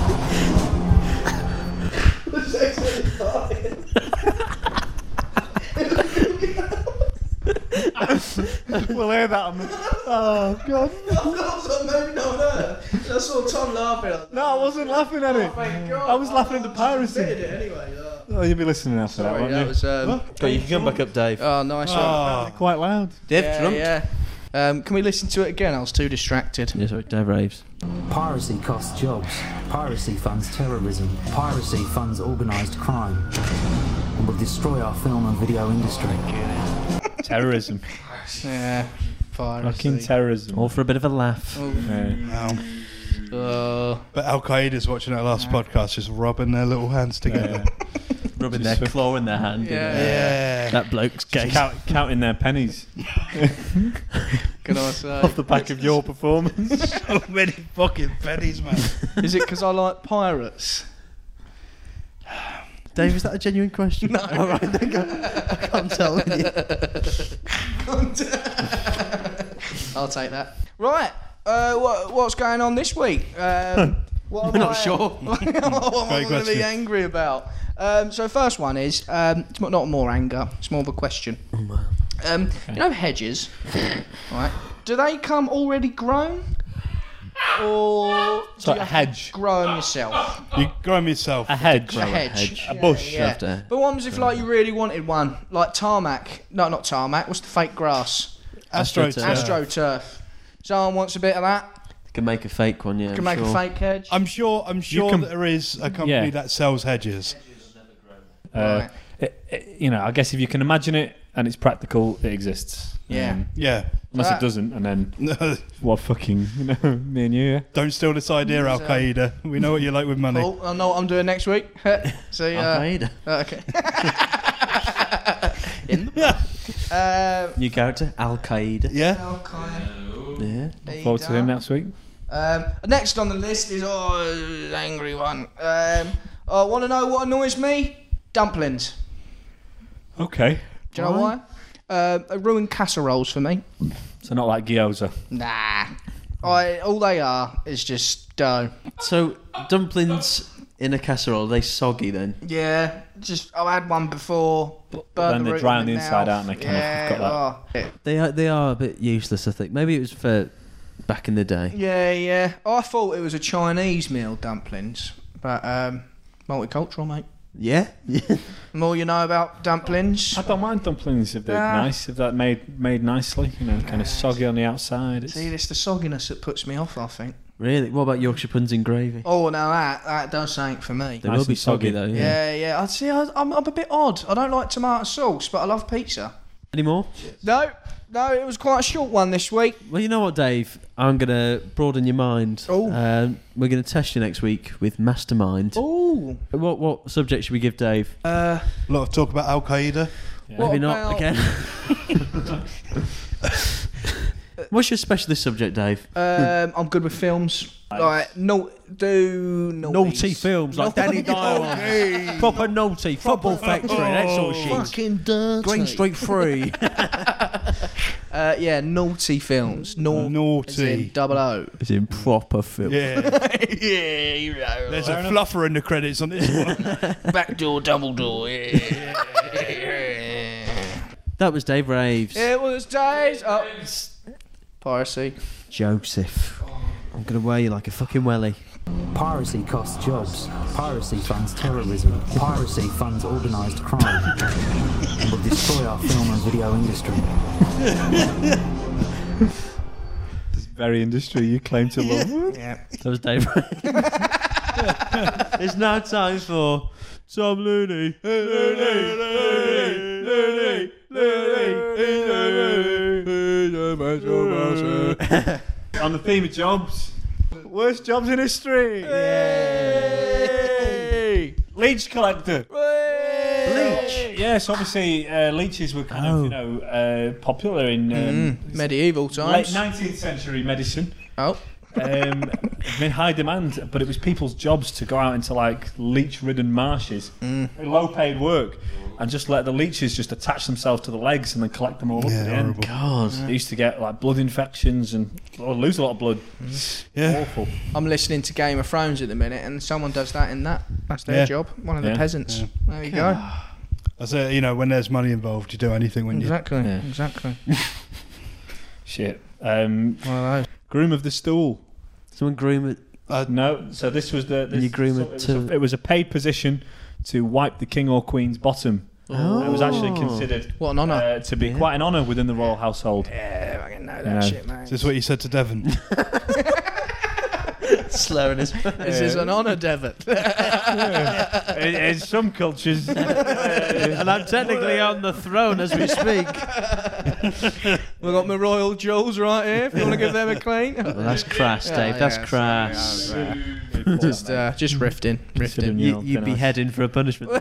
We'll hear that on the... Oh, God. Maybe not her. I saw Tom laughing. No, I wasn't laughing at it. Oh, thank God. I was laughing at the piracy. Anyway, Oh, you'll be listening after that, won't that you? was. Okay, you can come back up, Dave. Oh, nice one. Quite loud. Dave, Yeah, drunk? yeah. Can we listen to it again? I was too distracted. Yeah, sorry, Dave Raves. Piracy costs jobs. Piracy funds terrorism. Piracy funds organised crime. And will destroy our film and video industry. Terrorism. Yeah. Fucking terrorism. All for a bit of a laugh. Yeah. But Al Qaeda's watching our last podcast, just rubbing their little hands together. Rubbing their claw in their hand. Yeah. That bloke's case. Counting their pennies. Can I say? Off the back of your performance. So many fucking pennies, man. Is it because I like pirates? Dave, is that a genuine question? No. All right, then go. I can't tell you. I'll take that. Right. What's going on this week? We're not sure. What am I going to be angry about? So first one is it's not more anger. It's more of a question. You know hedges, right? Do they come already grown, or So do you a hedge. grow them yourself? You grow them yourself. A hedge. A hedge, A bush. Yeah. After- But what was if like you really wanted one, like tarmac? No, not tarmac. What's the fake grass? AstroTurf. AstroTurf. Someone wants a bit of that. Can make a fake one, yeah. Can make a fake hedge. I'm sure can- that there is a company Yeah. that sells hedges. Right. I guess if you can imagine it and it's practical, it exists. Yeah. Yeah. Unless it doesn't, and then what fucking, me and you, yeah? Don't steal this idea, Al Qaeda. We know what you like with money. Oh, I know what I'm doing next week. See, Al-Qaeda. Okay. New character, Al Qaeda. Yeah. Yeah. Look forward to him next week. Next on the list is an angry one. I want to know what annoys me? Dumplings. Okay. Do you know why? They ruin casseroles for me. So not like gyoza. Nah. All they are is just dough. So, dumplings in a casserole, are they soggy then? Yeah, just I had one before. Then they're dry on the inside out and they kind of got that. They are a bit useless, I think. Maybe it was for back in the day. Yeah. I thought it was a Chinese meal, dumplings, but multicultural, mate. Yeah? The more you know about dumplings. I don't mind dumplings if they're nice, if they're made nicely, kind of soggy on the outside. See, it's the sogginess that puts me off, I think. Really? What about Yorkshire puddings and gravy? Oh, now that does something for me. They will be soggy though. Yeah. I'd say I'm a bit odd. I don't like tomato sauce, but I love pizza. Any more? No, it was quite a short one this week. Well, you know what, Dave? I'm going to broaden your mind. Oh. We're going to test you next week with Mastermind. Oh. What subject should we give Dave? A lot of talk about Al Qaeda. Yeah. Maybe not again. What's your specialist subject, Dave? I'm good with films. Like naughty films like Danny Dyer, proper naughty, Football Factory, that sort of shit. Fucking dirty. Green Street 3. Naughty films. Naughty. 00. It's in proper film. Yeah. Yeah, you know. There's a fluffer in the credits on this one. Backdoor, Dumbledore. Yeah. That was Dave Raves. It was days. Oh. Piracy. Joseph. I'm going to wear you like a fucking welly. Piracy costs jobs. Piracy funds terrorism. Piracy funds organised crime. And will destroy our film and video industry. This very industry you claim to love. Yeah. That was Dave Raves. It's now time for Tom Looney. On the theme of jobs, Worst jobs in history. Hey! Leech collector. Leech. Yes, obviously leeches were kind of, popular in medieval times. late 19th century medicine. Oh. In high demand, but it was people's jobs to go out into like leech-ridden marshes, low-paid work, and just let the leeches just attach themselves to the legs and then collect them all up at the end. God, they used to get like blood infections and lose a lot of blood. Yeah, awful. I'm listening to Game of Thrones at the minute, and someone does that in that. That's their job. One of the peasants. Yeah. There you go. That's it. You know, when there's money involved, you do anything. When Exactly. you Exactly. Shit. One of those. Groom of the stool. Someone groom it. No. So this was the. You groom it to. It was a paid position to wipe the king or queen's bottom. Oh. It was actually considered what an honour to be quite an honour within the royal household. Yeah, I can know that shit, mate. Is this what you said to Devon? Slurring his. This is an honour, Devon. In some cultures, and I'm technically on the throne as we speak. We've got my royal jewels right here. If you want to give them a clean. Well, that's crass, Dave. That's crass. Just riffing. You'd be heading for a punishment.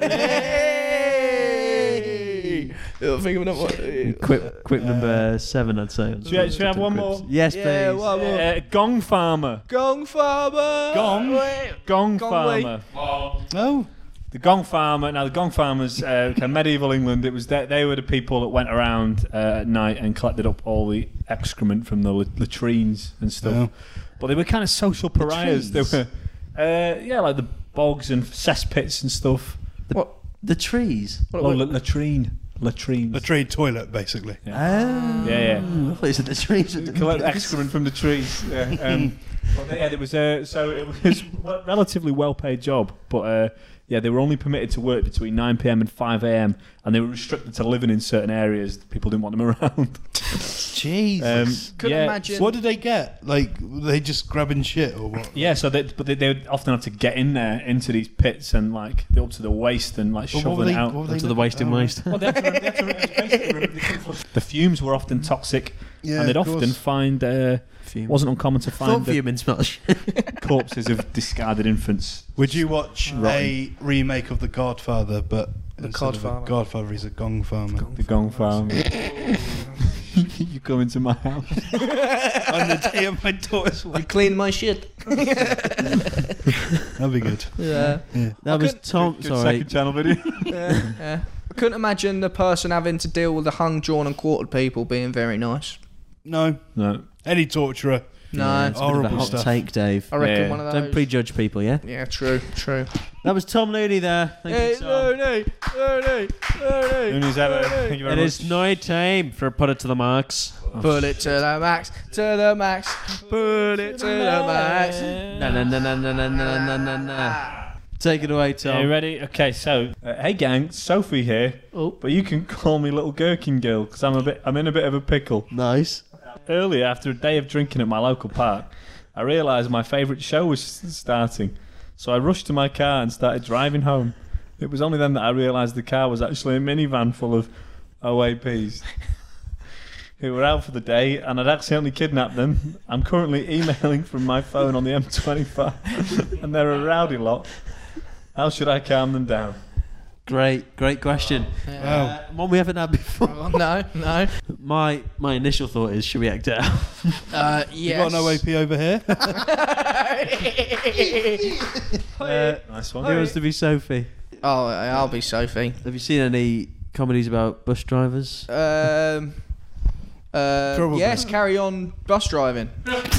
Quick number 7, I'd say. Should we have one more? Yes, please. One more. Gong farmer. Gong farmer. Gong farmer. Oh. The gong farmer. Now the gong farmers, medieval England. It was they were the people that went around at night and collected up all the excrement from the latrines and stuff. Oh. But they were kind of social pariahs. They were, like the bogs and cesspits and stuff. The trees? Latrine. Latrines. Latrine toilet, basically. Yeah. Yeah. I thought you said the trees. Collect excrement from the trees. Yeah. It was so it was a relatively well-paid job, but they were only permitted to work between 9 p.m. and 5 a.m. and they were restricted to living in certain areas. People didn't want them around. Jesus. Couldn't imagine. So what did they get? Like, were they just grabbing shit or what? Yeah, so they would often have to get in there into these pits and like up to the waist and like shoveling it out. Up to the waist in waist. Well, the fumes were often toxic, and they'd often find. Wasn't uncommon to find fuming smells corpses of discarded infants. Would you watch a remake of The Godfather, but instead of a Godfather, he's a gong farmer? The gong farmer. You come into my house on the day of my daughter's wedding. You clean my shit. That'd be good. Yeah. That was Tom. Good Sorry. second channel video. Yeah. I couldn't imagine the person having to deal with the hung, drawn, and quartered people being very nice. No. Any torturer. No. It's a bit of a hot take, Dave. I reckon one of those. Don't prejudge people, yeah? Yeah, true. That was Tom Looney there. Thank you, Tom. Looney. Looney's ever. Thank you very much. It is now time for Put It to the Max. Put it to the max, put it to the max. Na. Take it away, Tom. Are you ready? Okay, so hey gang, Sophie here. Oh. But you can call me Little Gherkin Girl because I'm in a bit of a pickle. Nice. Earlier, after a day of drinking at my local park, I realised my favourite show was starting. So I rushed to my car and started driving home. It was only then that I realised the car was actually a minivan full of OAPs who were out for the day, and I'd accidentally kidnapped them. I'm currently emailing from my phone on the M25, and they're a rowdy lot. How should I calm them down? Great question. One we haven't had before. No. My initial thought is, should we act it out? Yes. You got an OAP over here? Nice one. Who wants to be Sophie? Oh, I'll be Sophie. Have you seen any comedies about bus drivers? Yes, Carry On Bus Driving.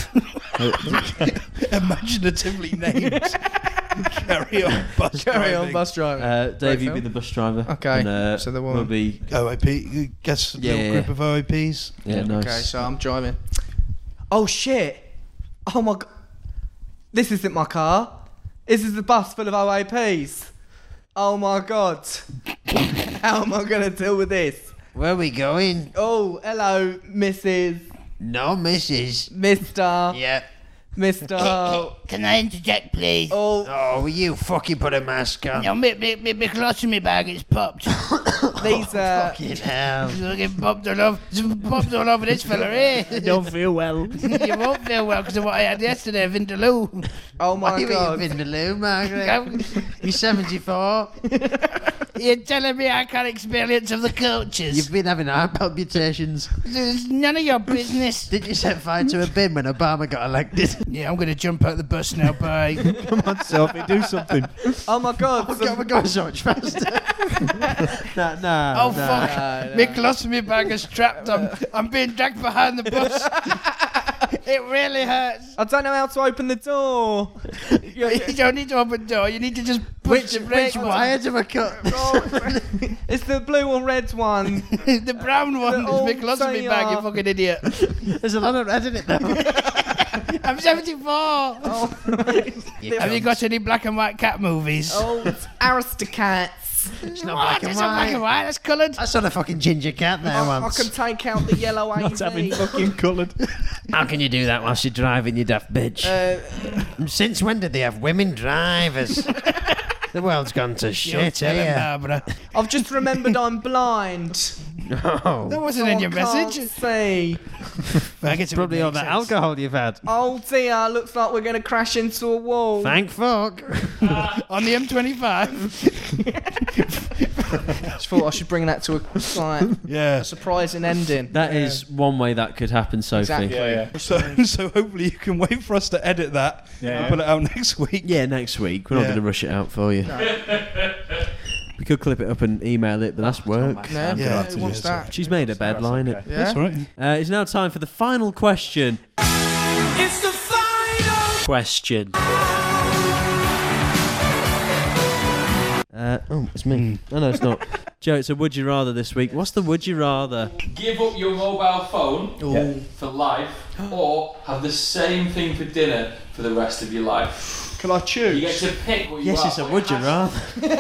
Imaginatively named. Carry On Bus Driving. Dave, you be the bus driver. Okay. And, so the we'll woman. be OAP. Guess a little group of OAPs. Yeah, nice. Okay, so I'm driving. Oh shit! Oh my god! This isn't my car. This is the bus full of OAPs. Oh my god! How am I gonna deal with this? Where are we going? Oh, hello, Mrs. No, Mrs. Mr. Yeah. Mr. Can I interject, please? Oh. Oh, will you fucking put a mask on? No, me colostomy bag is popped. These Fucking hell. Fucking popped all over this fella here. I don't feel well. You won't feel well because of what I had yesterday, Vindaloo. Oh my What god. are you eating, Vindaloo, Margaret? You're 74. You're telling me I can't experience of the coaches. You've been having heart palpitations. It's none of your business. Did you set fire to a bin when Obama got elected? Yeah, I'm going to jump out the bus now, bye. Come on, Sophie, do something. Oh my god. Oh, God, we're going so much faster. No. Oh, fuck. My colostomy bag is trapped. I'm being dragged behind the bus. It really hurts. I don't know how to open the door. You don't need to open the door. You need to just push the brake Which wire do I cut? It's the blue or red one. The brown one is old my colostomy bag, you fucking idiot. There's a lot of red in it, though. I'm 74. Oh, Have you got any black and white cat movies? old Aristocats. It's not What? black and It's not black and white. white. That's coloured. I saw the fucking ginger cat there I once. can take out the yellow AV. Not having fucking coloured. How can you do that whilst you're driving, you daft bitch? Since when did they have women drivers? The world's gone to You're shit telling here. Barbara. I've just remembered I'm blind. Oh. That wasn't in your Can't message. see. I guess it would Probably all make the sense. alcohol you've had. Oh dear, looks like we're going to crash into a wall. Thank fuck. On the M25. Just thought I should bring that to a Yeah. surprising ending. That is one way that could happen, Sophie. Exactly. Yeah. So hopefully you can wait for us to edit that and put it out next week. Yeah, next week. We're not Yeah. going to rush it out for you. We could clip it up and email it, but that's work. No, Yeah, who wants that? She's made a bed, line it. Yeah. That's all right. It's now time for the final question. It's the final Question. It's me. Oh, no, it's not. Joe, it's a would you rather this week. What's the would you rather? Give up your mobile phone for life, or have the same thing for dinner for the rest of your life. Can I choose? You get to pick what you Yes, have. it's a would you rather.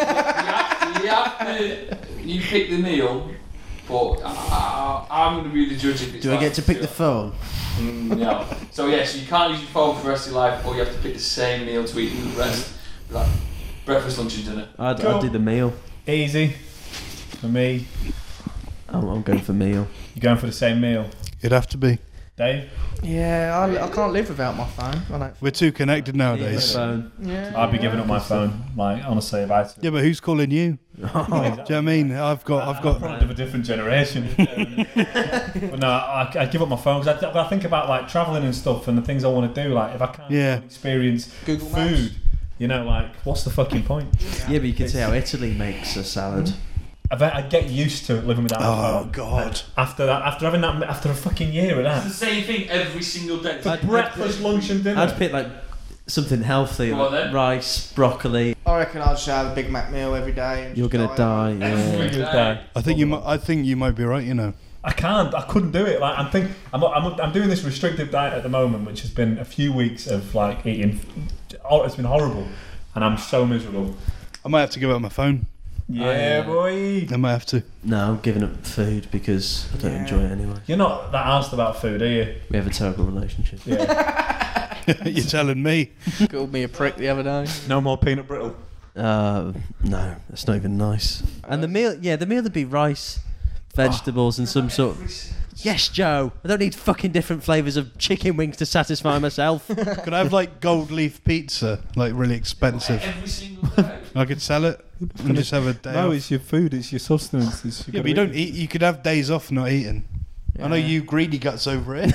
You pick the meal, but I'm going to be the judge if it's Do I get to pick the phone? No. So yes, you can't use your phone for the rest of your life, or you have to pick the same meal to eat for the rest. Like breakfast, lunch and dinner. I'd do the meal. Easy. For me. I'm going for meal. You're going for the same meal. It'd have to be. Dave? Yeah, I can't live without my phone. I don't. We're too connected nowadays. Phone. Yeah. I'd be giving up my phone. Like, honestly, if I had to. Yeah, but who's calling you? Do you know what I mean? I've got. Probably of a different generation. But no, I give up my phone because I think about like travelling and stuff and the things I want to do. Like, if I can't experience Google food, Maps. you know, like, what's the fucking point? Yeah, but you can see how Italy makes a salad. I get used to living without my Oh phone. God! After having that, after a fucking year of that. It's the same thing every single day. For breakfast, lunch and dinner. I'd pick like something healthy, Go on like then. rice, broccoli. I reckon I'll just have a Big Mac meal every day. And You're just gonna die. Every Yeah. day. I think you might be right. You know. I couldn't do it. Like I'm doing this restrictive diet at the moment, which has been a few weeks of like eating. It's been horrible, and I'm so miserable. I might have to give up my phone. Yeah, boy. I might have to. No, I'm giving up food because I don't enjoy it anyway. You're not that asked about food, are you? We have a terrible relationship. Yeah. You're telling me. Called me a prick the other day. No more peanut brittle. No, that's not even nice. And the meal would be rice, vegetables, and some sort of... Yes, Joe. I don't need fucking different flavours of chicken wings to satisfy myself. Could I have like gold leaf pizza, like really expensive? Every single day. I could sell it and just have a day No, off. it's your food. It's your sustenance. Yeah, but you don't eat. You could have days off not eating. I know you greedy guts over it.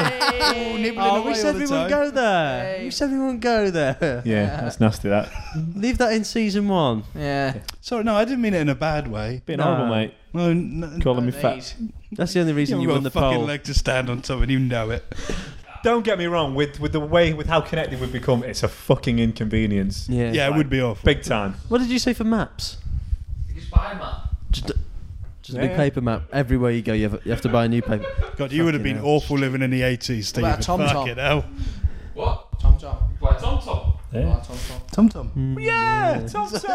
We said we wouldn't go there. We said we wouldn't go there. Yeah, that's nasty. That. Leave that in season 1. Yeah. Sorry, no, I didn't mean it in a bad way. Being No. horrible, mate. No, Calling me fat. That's the only reason you got won a the fucking poll. leg to stand on top, and you know it. Don't get me wrong. With how connected we've become, it's a fucking inconvenience. Yeah. Yeah, it would be awful. Big time. What did you say for maps? Just buy a map. Just a big paper map. Everywhere you go, you have to buy a new paper. God, you would have been Fucking hell. awful living in the 80s, Steve. about TomTom? Fucking hell. What? Tom Tom. Buy a TomTom. Yeah. Tom Tom. TomTom. Yeah, Tom. Tom.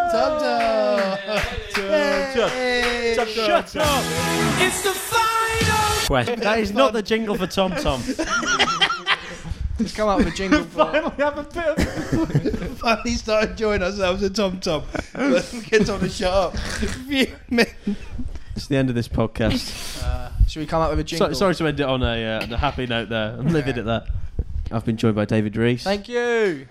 Shut up. It's the final Question. That is not the jingle for Tom Tom. Let's come up with a jingle for Finally have a bit of... Finally started enjoying ourselves at TomTom. Let's get on the shut up. It's the end of this podcast. Should we come up with a jingle? Sorry to end it on a happy note there. I'm leaving it there. I've been joined by David Rees. Thank you.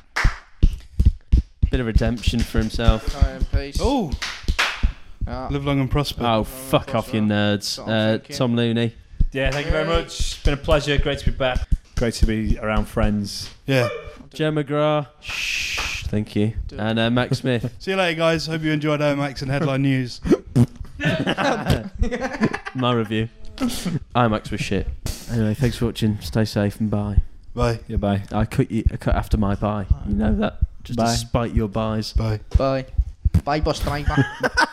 Bit of redemption for himself. Sorry in peace. Oh. Live long and prosper. Oh, fuck off, you nerds. Tom Looney. Yeah, thank you very much. It's been a pleasure. Great to be back. Great to be around friends. Yeah. Joe McGrath. Shh. Thank you. And Max Smith. See you later, guys. Hope you enjoyed IMAX and Headline News. My review. IMAX was shit. Anyway, thanks for watching. Stay safe and bye. Bye. Yeah, bye. I cut after my bye. You know that? Just Bye. to spite your buys. Bye. Bye. Bye, bus driver.